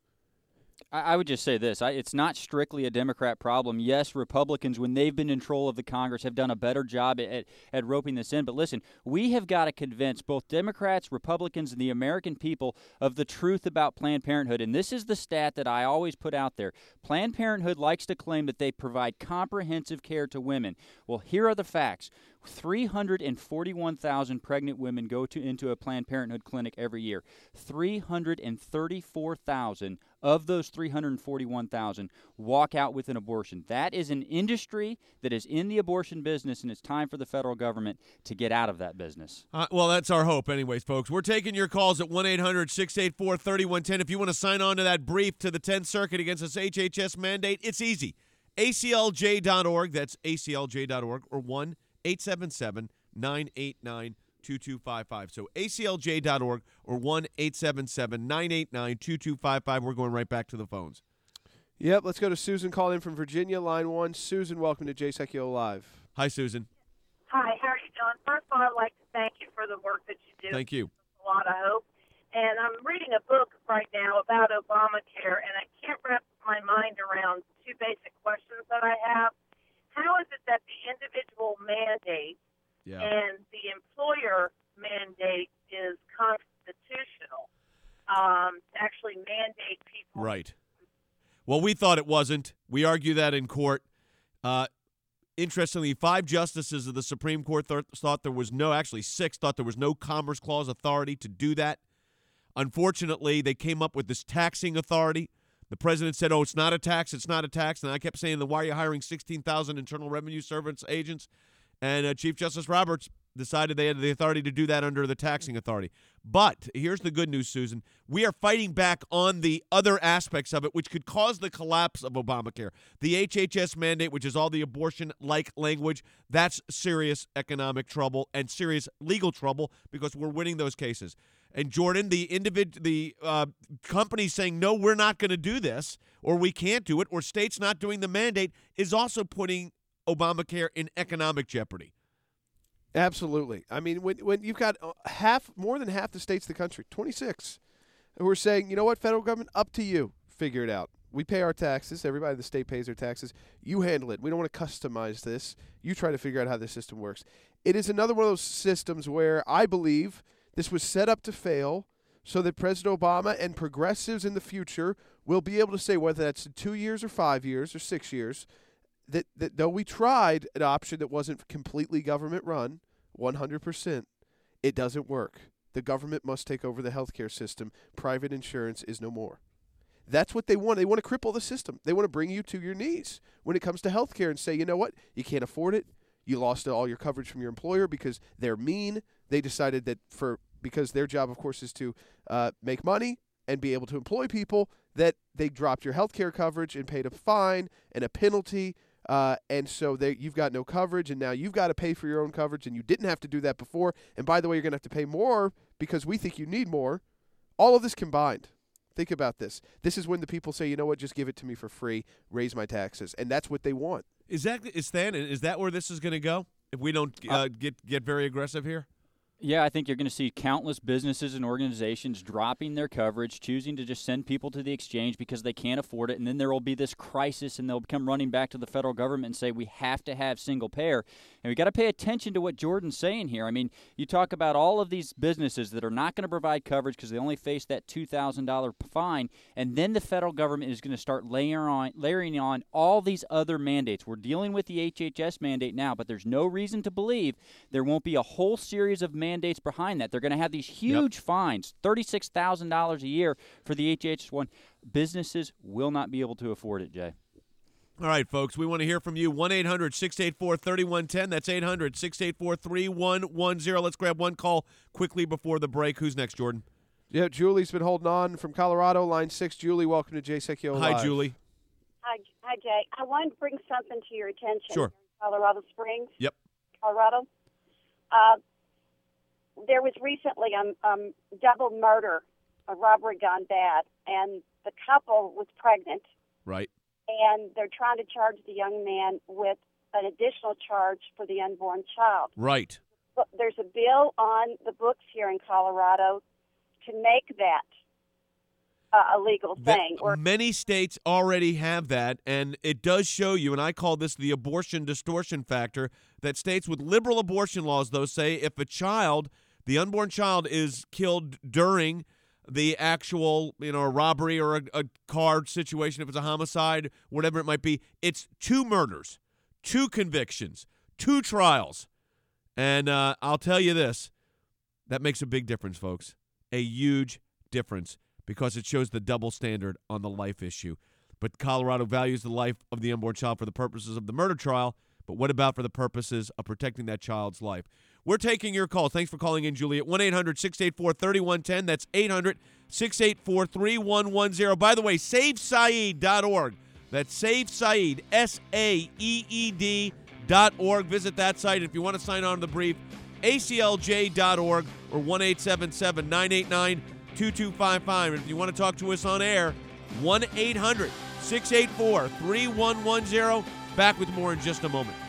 I would just say this. I, it's not strictly a Democrat problem. Yes, Republicans, when they've been in control of the Congress, have done a better job at, at roping this in. But listen, we have got to convince both Democrats, Republicans, and the American people of the truth about Planned Parenthood. And this is the stat that I always put out there. Planned Parenthood likes to claim that they provide comprehensive care to women. Well, here are the facts. three hundred forty-one thousand pregnant women go to into a Planned Parenthood clinic every year. three hundred thirty-four thousand of those three hundred forty-one thousand walk out with an abortion. That is an industry that is in the abortion business, and it's time for the federal government to get out of that business. Uh, well, that's our hope anyways, folks. We're taking your calls at one eight hundred six eight four three one one zero. If you want to sign on to that brief to the tenth Circuit against this H H S mandate, it's easy. A C L J dot org, that's A C L J dot org, or one eight seven seven nine eight nine two two five five. So A C L J dot org or one eight seven seven nine eight nine two two five five. We're going right back to the phones. Yep, let's go to Susan calling in from Virginia, line one. Susan, welcome to Jay Sekulow Live. Hi, Susan. Hi, how are you doing? First of all, I'd like to thank you for the work that you do. Thank you. It's a lot of hope. And I'm reading a book right now about Obamacare, and I can't wrap my mind around two basic questions that I have. How is it that the individual mandate yeah. and the employer mandate is constitutional um, to actually mandate people? Right. Well, we thought it wasn't. We argue that in court. Uh, interestingly, five justices of the Supreme Court th- thought there was no, actually six, thought there was no Commerce Clause authority to do that. Unfortunately, they came up with this taxing authority. The president said, oh, it's not a tax, it's not a tax. And I kept saying, why are you hiring sixteen thousand Internal Revenue Service agents? And uh, Chief Justice Roberts decided they had the authority to do that under the taxing authority. But here's the good news, Susan. We are fighting back on the other aspects of it, which could cause the collapse of Obamacare. The H H S mandate, which is all the abortion-like language, that's serious economic trouble and serious legal trouble because we're winning those cases. And, Jordan, the individ- the uh, company saying, no, we're not going to do this, or we can't do it, or states not doing the mandate is also putting Obamacare in economic jeopardy. Absolutely. I mean, when when you've got half, more than half the states of the country, twenty-six, who are saying, you know what, federal government, up to you. Figure it out. We pay our taxes. Everybody in the state pays their taxes. You handle it. We don't want to customize this. You try to figure out how this system works. It is another one of those systems where I believe this was set up to fail so that President Obama and progressives in the future will be able to say, whether that's in two years or five years or six years, that, that though we tried an option that wasn't completely government run, one hundred percent, it doesn't work. The government must take over the healthcare system. Private insurance is no more. That's what they want. They want to cripple the system. They want to bring you to your knees when it comes to healthcare and say, you know what, you can't afford it. You lost all your coverage from your employer because they're mean. They decided that for because their job, of course, is to uh, make money and be able to employ people, that they dropped your healthcare coverage and paid a fine and a penalty. Uh, and so they, you've got no coverage, and now you've got to pay for your own coverage, and you didn't have to do that before. And by the way, you're going to have to pay more because we think you need more. All of this combined. Think about this. This is when the people say, you know what, just give it to me for free, raise my taxes. And that's what they want. Is that, is Stan, is that where this is going to go if we don't uh, uh, get, get very aggressive here? Yeah, I think you're going to see countless businesses and organizations dropping their coverage, choosing to just send people to the exchange because they can't afford it, and then there will be this crisis, and they'll come running back to the federal government and say, we have to have single payer. And we got to pay attention to what Jordan's saying here. I mean, you talk about all of these businesses that are not going to provide coverage because they only face that two thousand dollars fine, and then the federal government is going to start layering on, layering on all these other mandates. We're dealing with the H H S mandate now, but there's no reason to believe there won't be a whole series of mandates mandates behind that. They're going to have these huge yep. fines, thirty-six thousand dollars a year for the H H S one. Businesses will not be able to afford it, Jay. All right, folks, we want to hear from you. one eight hundred six eight four three one one zero. That's eight hundred six eight four three one one zero. Let's grab one call quickly before the break. Who's next, Jordan? Yeah, Julie's been holding on from Colorado, line six. Julie, welcome to Jay Secchio Live. Hi, Julie. Hi, hi, Jay. I wanted to bring something to your attention. Sure. Colorado Springs. Yep. Colorado. Uh, there was recently a um, double murder, a robbery gone bad, and the couple was pregnant. Right. And they're trying to charge the young man with an additional charge for the unborn child. Right. But there's a bill on the books here in Colorado to make that uh, a legal thing. That, or many states already have that, and it does show you, and I call this the abortion distortion factor, that states with liberal abortion laws, though, say if a child, the unborn child, is killed during the actual, you know, a robbery or a, a car situation, if it's a homicide, whatever it might be, it's two murders, two convictions, two trials. And uh, I'll tell you this, that makes a big difference, folks, a huge difference, because it shows the double standard on the life issue. But Colorado values the life of the unborn child for the purposes of the murder trial, but what about for the purposes of protecting that child's life? We're taking your calls. Thanks for calling in, Julie, at one eight hundred six eight four three one one zero. That's eight hundred six eight four three one one zero. By the way, save saeed dot org. That's Save Saeed, S A E E D dot org. Visit that site. If you want to sign on to the brief, A C L J dot org or one eight seven seven nine eight nine two two five five. And if you want to talk to us on air, one eight hundred six eight four three one one zero. Back with more in just a moment.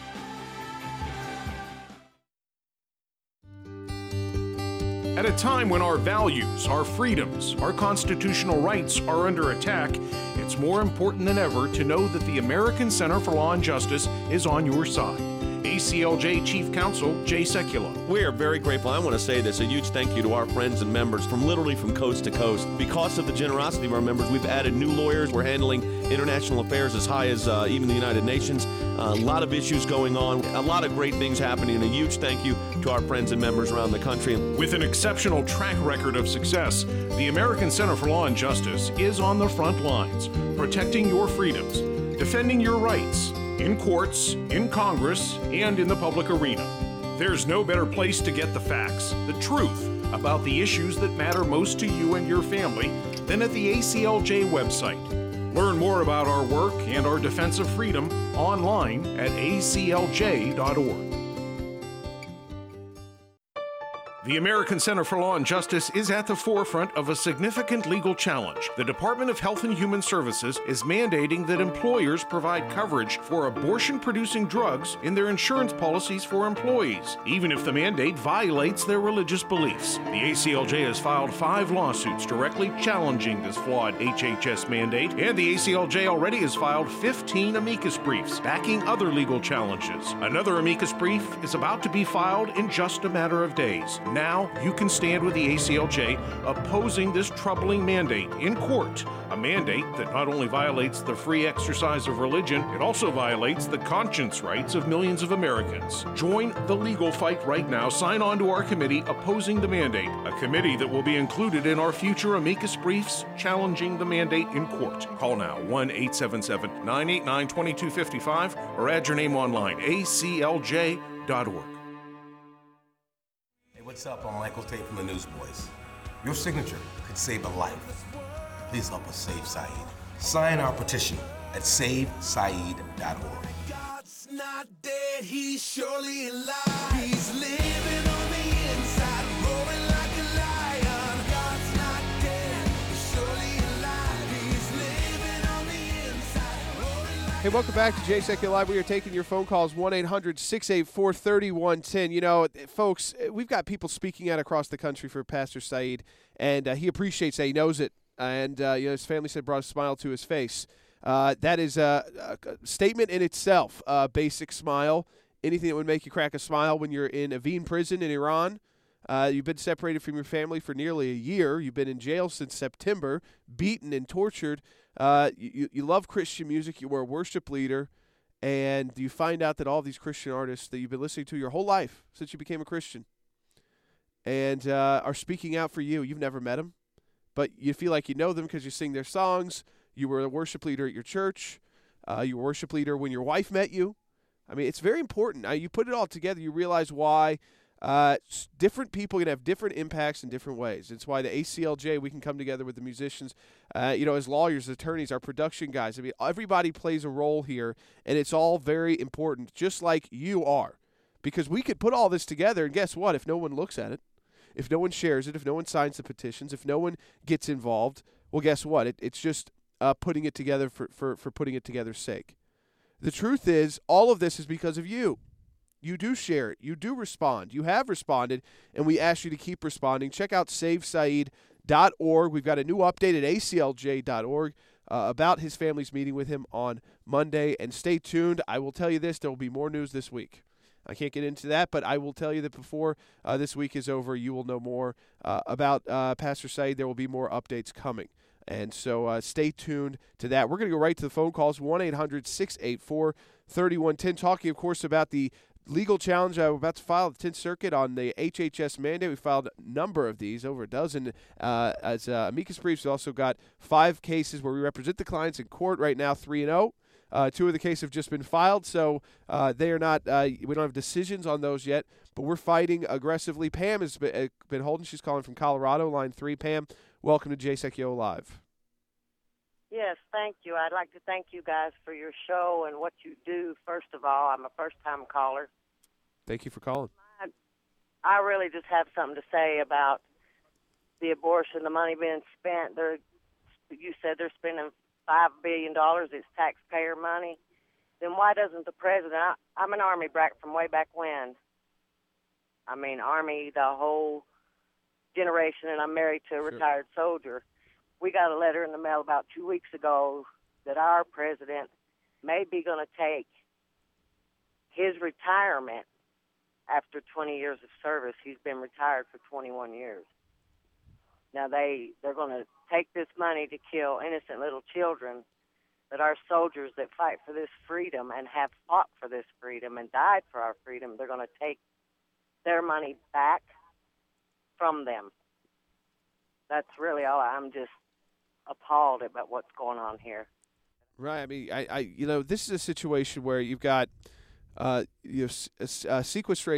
At a time when our values, our freedoms, our constitutional rights are under attack, it's more important than ever to know that the American Center for Law and Justice is on your side. A C L J Chief Counsel Jay Secchio. We are very grateful. I want to say this, a huge thank you to our friends and members from literally from coast to coast. Because of the generosity of our members, we've added new lawyers. We're handling international affairs as high as uh, even the United Nations. Uh, a lot of issues going on, a lot of great things happening, and a huge thank you to our friends and members around the country. With an exceptional track record of success, the American Center for Law and Justice is on the front lines, protecting your freedoms, defending your rights, in courts, in Congress, and in the public arena. There's no better place to get the facts, the truth, about the issues that matter most to you and your family than at the A C L J website. Learn more about our work and our defense of freedom online at A C L J dot org. The American Center for Law and Justice is at the forefront of a significant legal challenge. The Department of Health and Human Services is mandating that employers provide coverage for abortion-producing drugs in their insurance policies for employees, even if the mandate violates their religious beliefs. The A C L J has filed five lawsuits directly challenging this flawed H H S mandate, and the A C L J already has filed fifteen amicus briefs backing other legal challenges. Another amicus brief is about to be filed in just a matter of days. Now you can stand with the A C L J opposing this troubling mandate in court, a mandate that not only violates the free exercise of religion, it also violates the conscience rights of millions of Americans. Join the legal fight right now. Sign on to our committee opposing the mandate, a committee that will be included in our future amicus briefs challenging the mandate in court. Call now one eight seven seven, nine eight nine, two two five five or add your name online, A C L J dot org. What's up? I'm Michael Tate from the Newsboys. Your signature could save a life. Please help us save Saeed. Sign our petition at save saeed dot org. God's not dead, he's surely alive. He's living on the inside, roaring like a lion. God's not dead, he's surely alive. He's living on the inside, roaring like Hey, welcome back to Jay Sekulow Live. We are taking your phone calls, one eight hundred, six eight four, three one one zero. You know, folks, we've got people speaking out across the country for Pastor Saeed, and uh, he appreciates that. He knows it. And uh, you know, his family said brought a smile to his face. Uh, that is a, a statement in itself, a basic smile. Anything that would make you crack a smile when you're in Evin prison in Iran. Uh, you've been separated from your family for nearly a year. You've been in jail since September, beaten and tortured. Uh, you, you love Christian music. You were a worship leader. And you find out that all these Christian artists that you've been listening to your whole life since you became a Christian and uh, are speaking out for you. You've never met them, but you feel like you know them because you sing their songs. You were a worship leader at your church. Uh, you were a worship leader when your wife met you. I mean, it's very important. Uh, you put it all together, you realize why uh, different people can have different impacts in different ways. It's why the A C L J, we can come together with the musicians, uh, you know, as lawyers, attorneys, our production guys. I mean, everybody plays a role here, and it's all very important, just like you are. Because we could put all this together, and guess what? If no one looks at it, if no one shares it, if no one signs the petitions, if no one gets involved, well, guess what? It, it's just uh, putting it together for, for, for putting it together's sake. The truth is, all of this is because of you. You do share it. You do respond. You have responded, and we ask you to keep responding. Check out save saeed dot org. We've got a new update at A C L J dot org uh, about his family's meeting with him on Monday. And stay tuned. I will tell you this, there will be more news this week. I can't get into that, but I will tell you that before uh, this week is over, you will know more uh, about uh, Pastor Saeed. There will be more updates coming. And so uh, stay tuned to that. We're going to go right to the phone calls, one eight hundred, six eight four, three one one zero. Talking, of course, about the legal challenge uh, we're about to file at the tenth Circuit on the H H S mandate. We filed a number of these, over a dozen. Uh, as uh, amicus briefs, we also got five cases where we represent the clients in court right now, three and oh. Uh, two of the cases have just been filed, so uh, they are not. Uh, we don't have decisions on those yet, but we're fighting aggressively. Pam has been, uh, been holding. She's calling from Colorado, line three. Pam, welcome to Jay Sekulow Live. Yes, thank you. I'd like to thank you guys for your show and what you do. First of all, I'm a first-time caller. Thank you for calling. I, I really just have something to say about the abortion, the money being spent. They're, you said they're spending five billion dollars. It's taxpayer money. Then why doesn't the president? I, I'm an Army brat from way back when. I mean, Army, the whole generation, and I'm married to a Sure. retired soldier. We got a letter in the mail about two weeks ago that our president may be going to take his retirement after twenty years of service. He's been retired for twenty-one years. Now, they, they're going to take this money to kill innocent little children, but our soldiers that fight for this freedom and have fought for this freedom and died for our freedom, they're going to take their money back from them. That's really all. I'm just appalled about what's going on here. Right. I mean, I, I, you know, this is a situation where you've got, uh, you know, s- uh, sequestration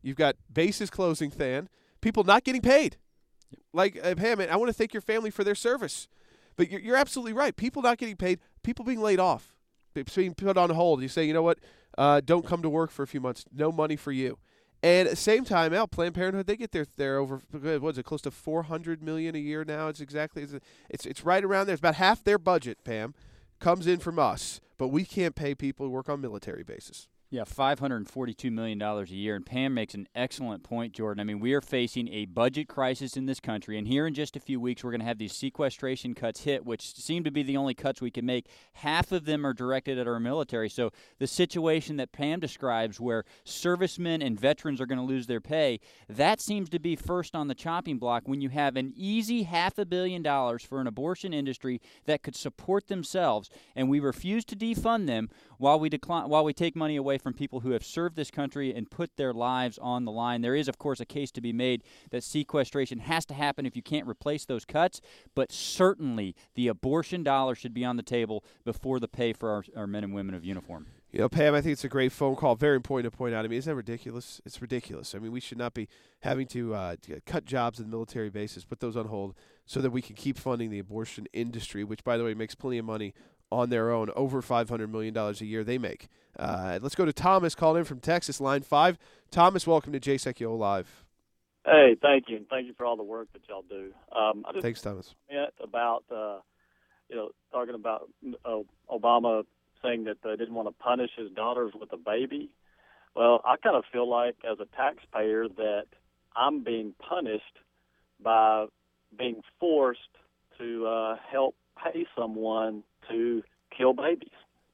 You've got bases closing, Than. People not getting paid. Like, uh, hey, man, I want to thank your family for their service. But you're, you're absolutely right. People not getting paid, people being laid off, being put on hold. You say, you know what, uh, don't come to work for a few months. No money for you. And at the same time, out Planned Parenthood, they get their they're over what is it, close to four hundred million dollars a year now. It's exactly it's it's it's right around there. It's about half their budget, Pam, comes in from us, but we can't pay people who work on military bases. Yeah, five hundred forty-two million dollars a year. And Pam makes an excellent point, Jordan. I mean, we are facing a budget crisis in this country, and here in just a few weeks we're going to have these sequestration cuts hit, which seem to be the only cuts we can make. Half of them are directed at our military. So the situation that Pam describes where servicemen and veterans are going to lose their pay, that seems to be first on the chopping block when you have an easy half a billion dollars for an abortion industry that could support themselves, and we refuse to defund them while we decline, while we take money away from people who have served this country and put their lives on the line. There is, of course, a case to be made that sequestration has to happen if you can't replace those cuts, but certainly the abortion dollar should be on the table before the pay for our, our men and women of uniform. You know, Pam, I think it's a great phone call. Very important to point out. I mean, isn't that ridiculous? It's ridiculous. I mean, we should not be having to, uh, to cut jobs in the military bases, put those on hold, so that we can keep funding the abortion industry, which, by the way, makes plenty of money on their own, over five hundred million dollars a year they make. Uh, let's go to Thomas, calling in from Texas, line five. Thomas, welcome to Jay Sekulow Live. Hey, thank you. Thank you for all the work that y'all do. Um, I just Thanks, Thomas. About, uh, you know, talking about uh, Obama saying that they didn't want to punish his daughters with a baby. Well, I kind of feel like as a taxpayer that I'm being punished by being forced to uh, help pay someone to kill babies.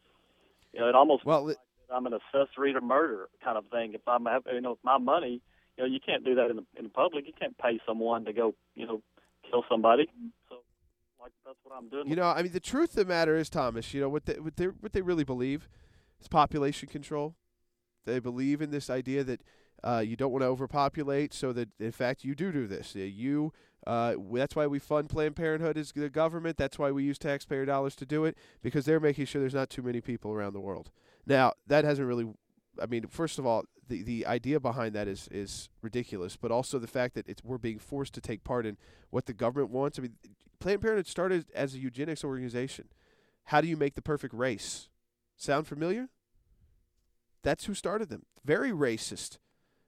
You know, it almost well, feels like I'm an accessory to murder kind of thing. If I'm, you know, my money, you know, you can't do that in the in the public. You can't pay someone to go, you know, kill somebody. So, like, that's what I'm doing. You know, I mean, the truth of the matter is, Thomas, you know, what they, what they, what they really believe is population control. They believe in this idea that uh, you don't want to overpopulate, so that, in fact, you do do this. You, uh, that's why we fund Planned Parenthood as the government. That's why we use taxpayer dollars to do it, because they're making sure there's not too many people around the world. Now, that hasn't really, I mean, first of all, the, the idea behind that is, is ridiculous, but also the fact that it's, we're being forced to take part in what the government wants. I mean, Planned Parenthood started as a eugenics organization. How do you make the perfect race? Sound familiar? That's who started them. Very racist.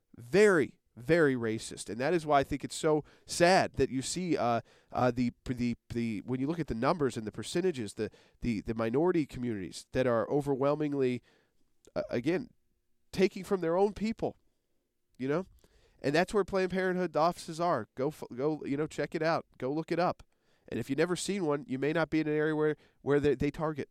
Very, very racist. And that is why I think it's so sad that you see uh, uh, the, the the when you look at the numbers and the percentages, the the, the minority communities that are overwhelmingly, uh, again, taking from their own people, you know? And that's where Planned Parenthood offices are. Go, go, you know, check it out. Go look it up. And if you've never seen one, you may not be in an area where, where they, they target.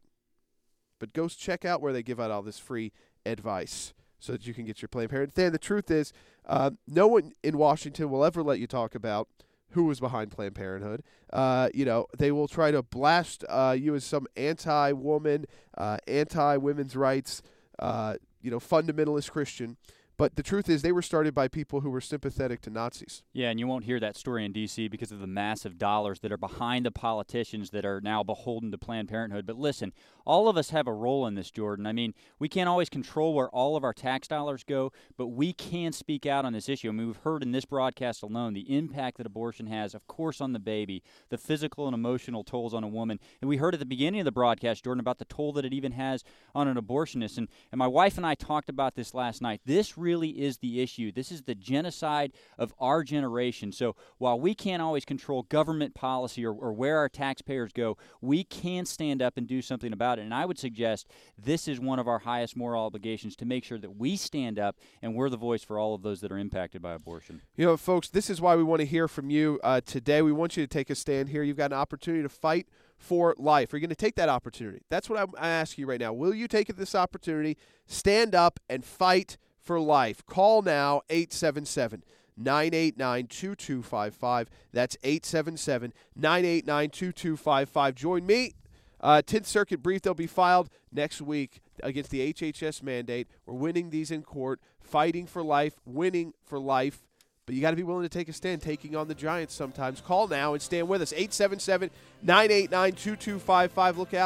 But go check out where they give out all this free advice so that you can get your Planned Parenthood. Then the truth is, uh, no one in Washington will ever let you talk about who was behind Planned Parenthood. Uh, you know, they will try to blast uh, you as some anti-woman, uh, anti-women's rights, uh, you know, fundamentalist Christian. But the truth is they were started by people who were sympathetic to Nazis. Yeah, and you won't hear that story in D C because of the massive dollars that are behind the politicians that are now beholden to Planned Parenthood. But listen, all of us have a role in this, Jordan. I mean, we can't always control where all of our tax dollars go, but we can speak out on this issue. I mean, we've heard in this broadcast alone the impact that abortion has, of course, on the baby, the physical and emotional tolls on a woman. And we heard at the beginning of the broadcast, Jordan, about the toll that it even has on an abortionist. And, and my wife and I talked about this last night. This really really is the issue. This is the genocide of our generation. So while we can't always control government policy or, or where our taxpayers go, we can stand up and do something about it. And I would suggest this is one of our highest moral obligations, to make sure that we stand up and we're the voice for all of those that are impacted by abortion. You know, folks, this is why we want to hear from you uh, today. We want you to take a stand here. You've got an opportunity to fight for life. Are you going to take that opportunity? That's what I'm, I ask you right now. Will you take this opportunity, stand up, and fight for life? Call now, eight seven seven, nine eight nine, two two five five. That's eight seven seven, nine eight nine, two two five five. Join me. Uh, tenth Circuit brief, they'll be filed next week against the H H S mandate. We're winning these in court, fighting for life, winning for life. But you got to be willing to take a stand, taking on the Giants sometimes. Call now and stand with us. eight seven seven, nine eight nine, two two five five. Look out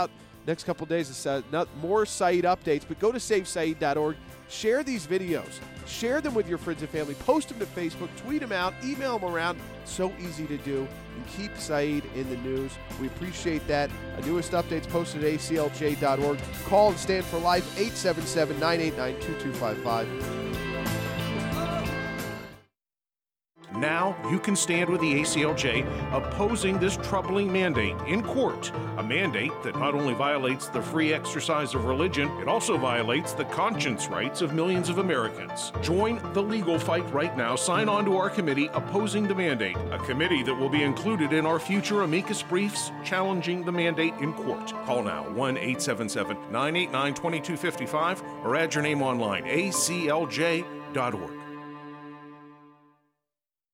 next couple days, it's, uh, not more Saeed updates, but go to save saeed dot org. Share these videos. Share them with your friends and family. Post them to Facebook. Tweet them out. Email them around. So easy to do. And keep Saeed in the news. We appreciate that. Our newest updates posted at A C L J dot org. Call and stand for life, eight seven seven, nine eight nine, two two five five. Now you can stand with the A C L J opposing this troubling mandate in court. A mandate that not only violates the free exercise of religion, it also violates the conscience rights of millions of Americans. Join the legal fight right now. Sign on to our committee opposing the mandate, a committee that will be included in our future amicus briefs challenging the mandate in court. Call now, one eight seven seven, nine eight nine, two two five five, or add your name online, A C L J dot org.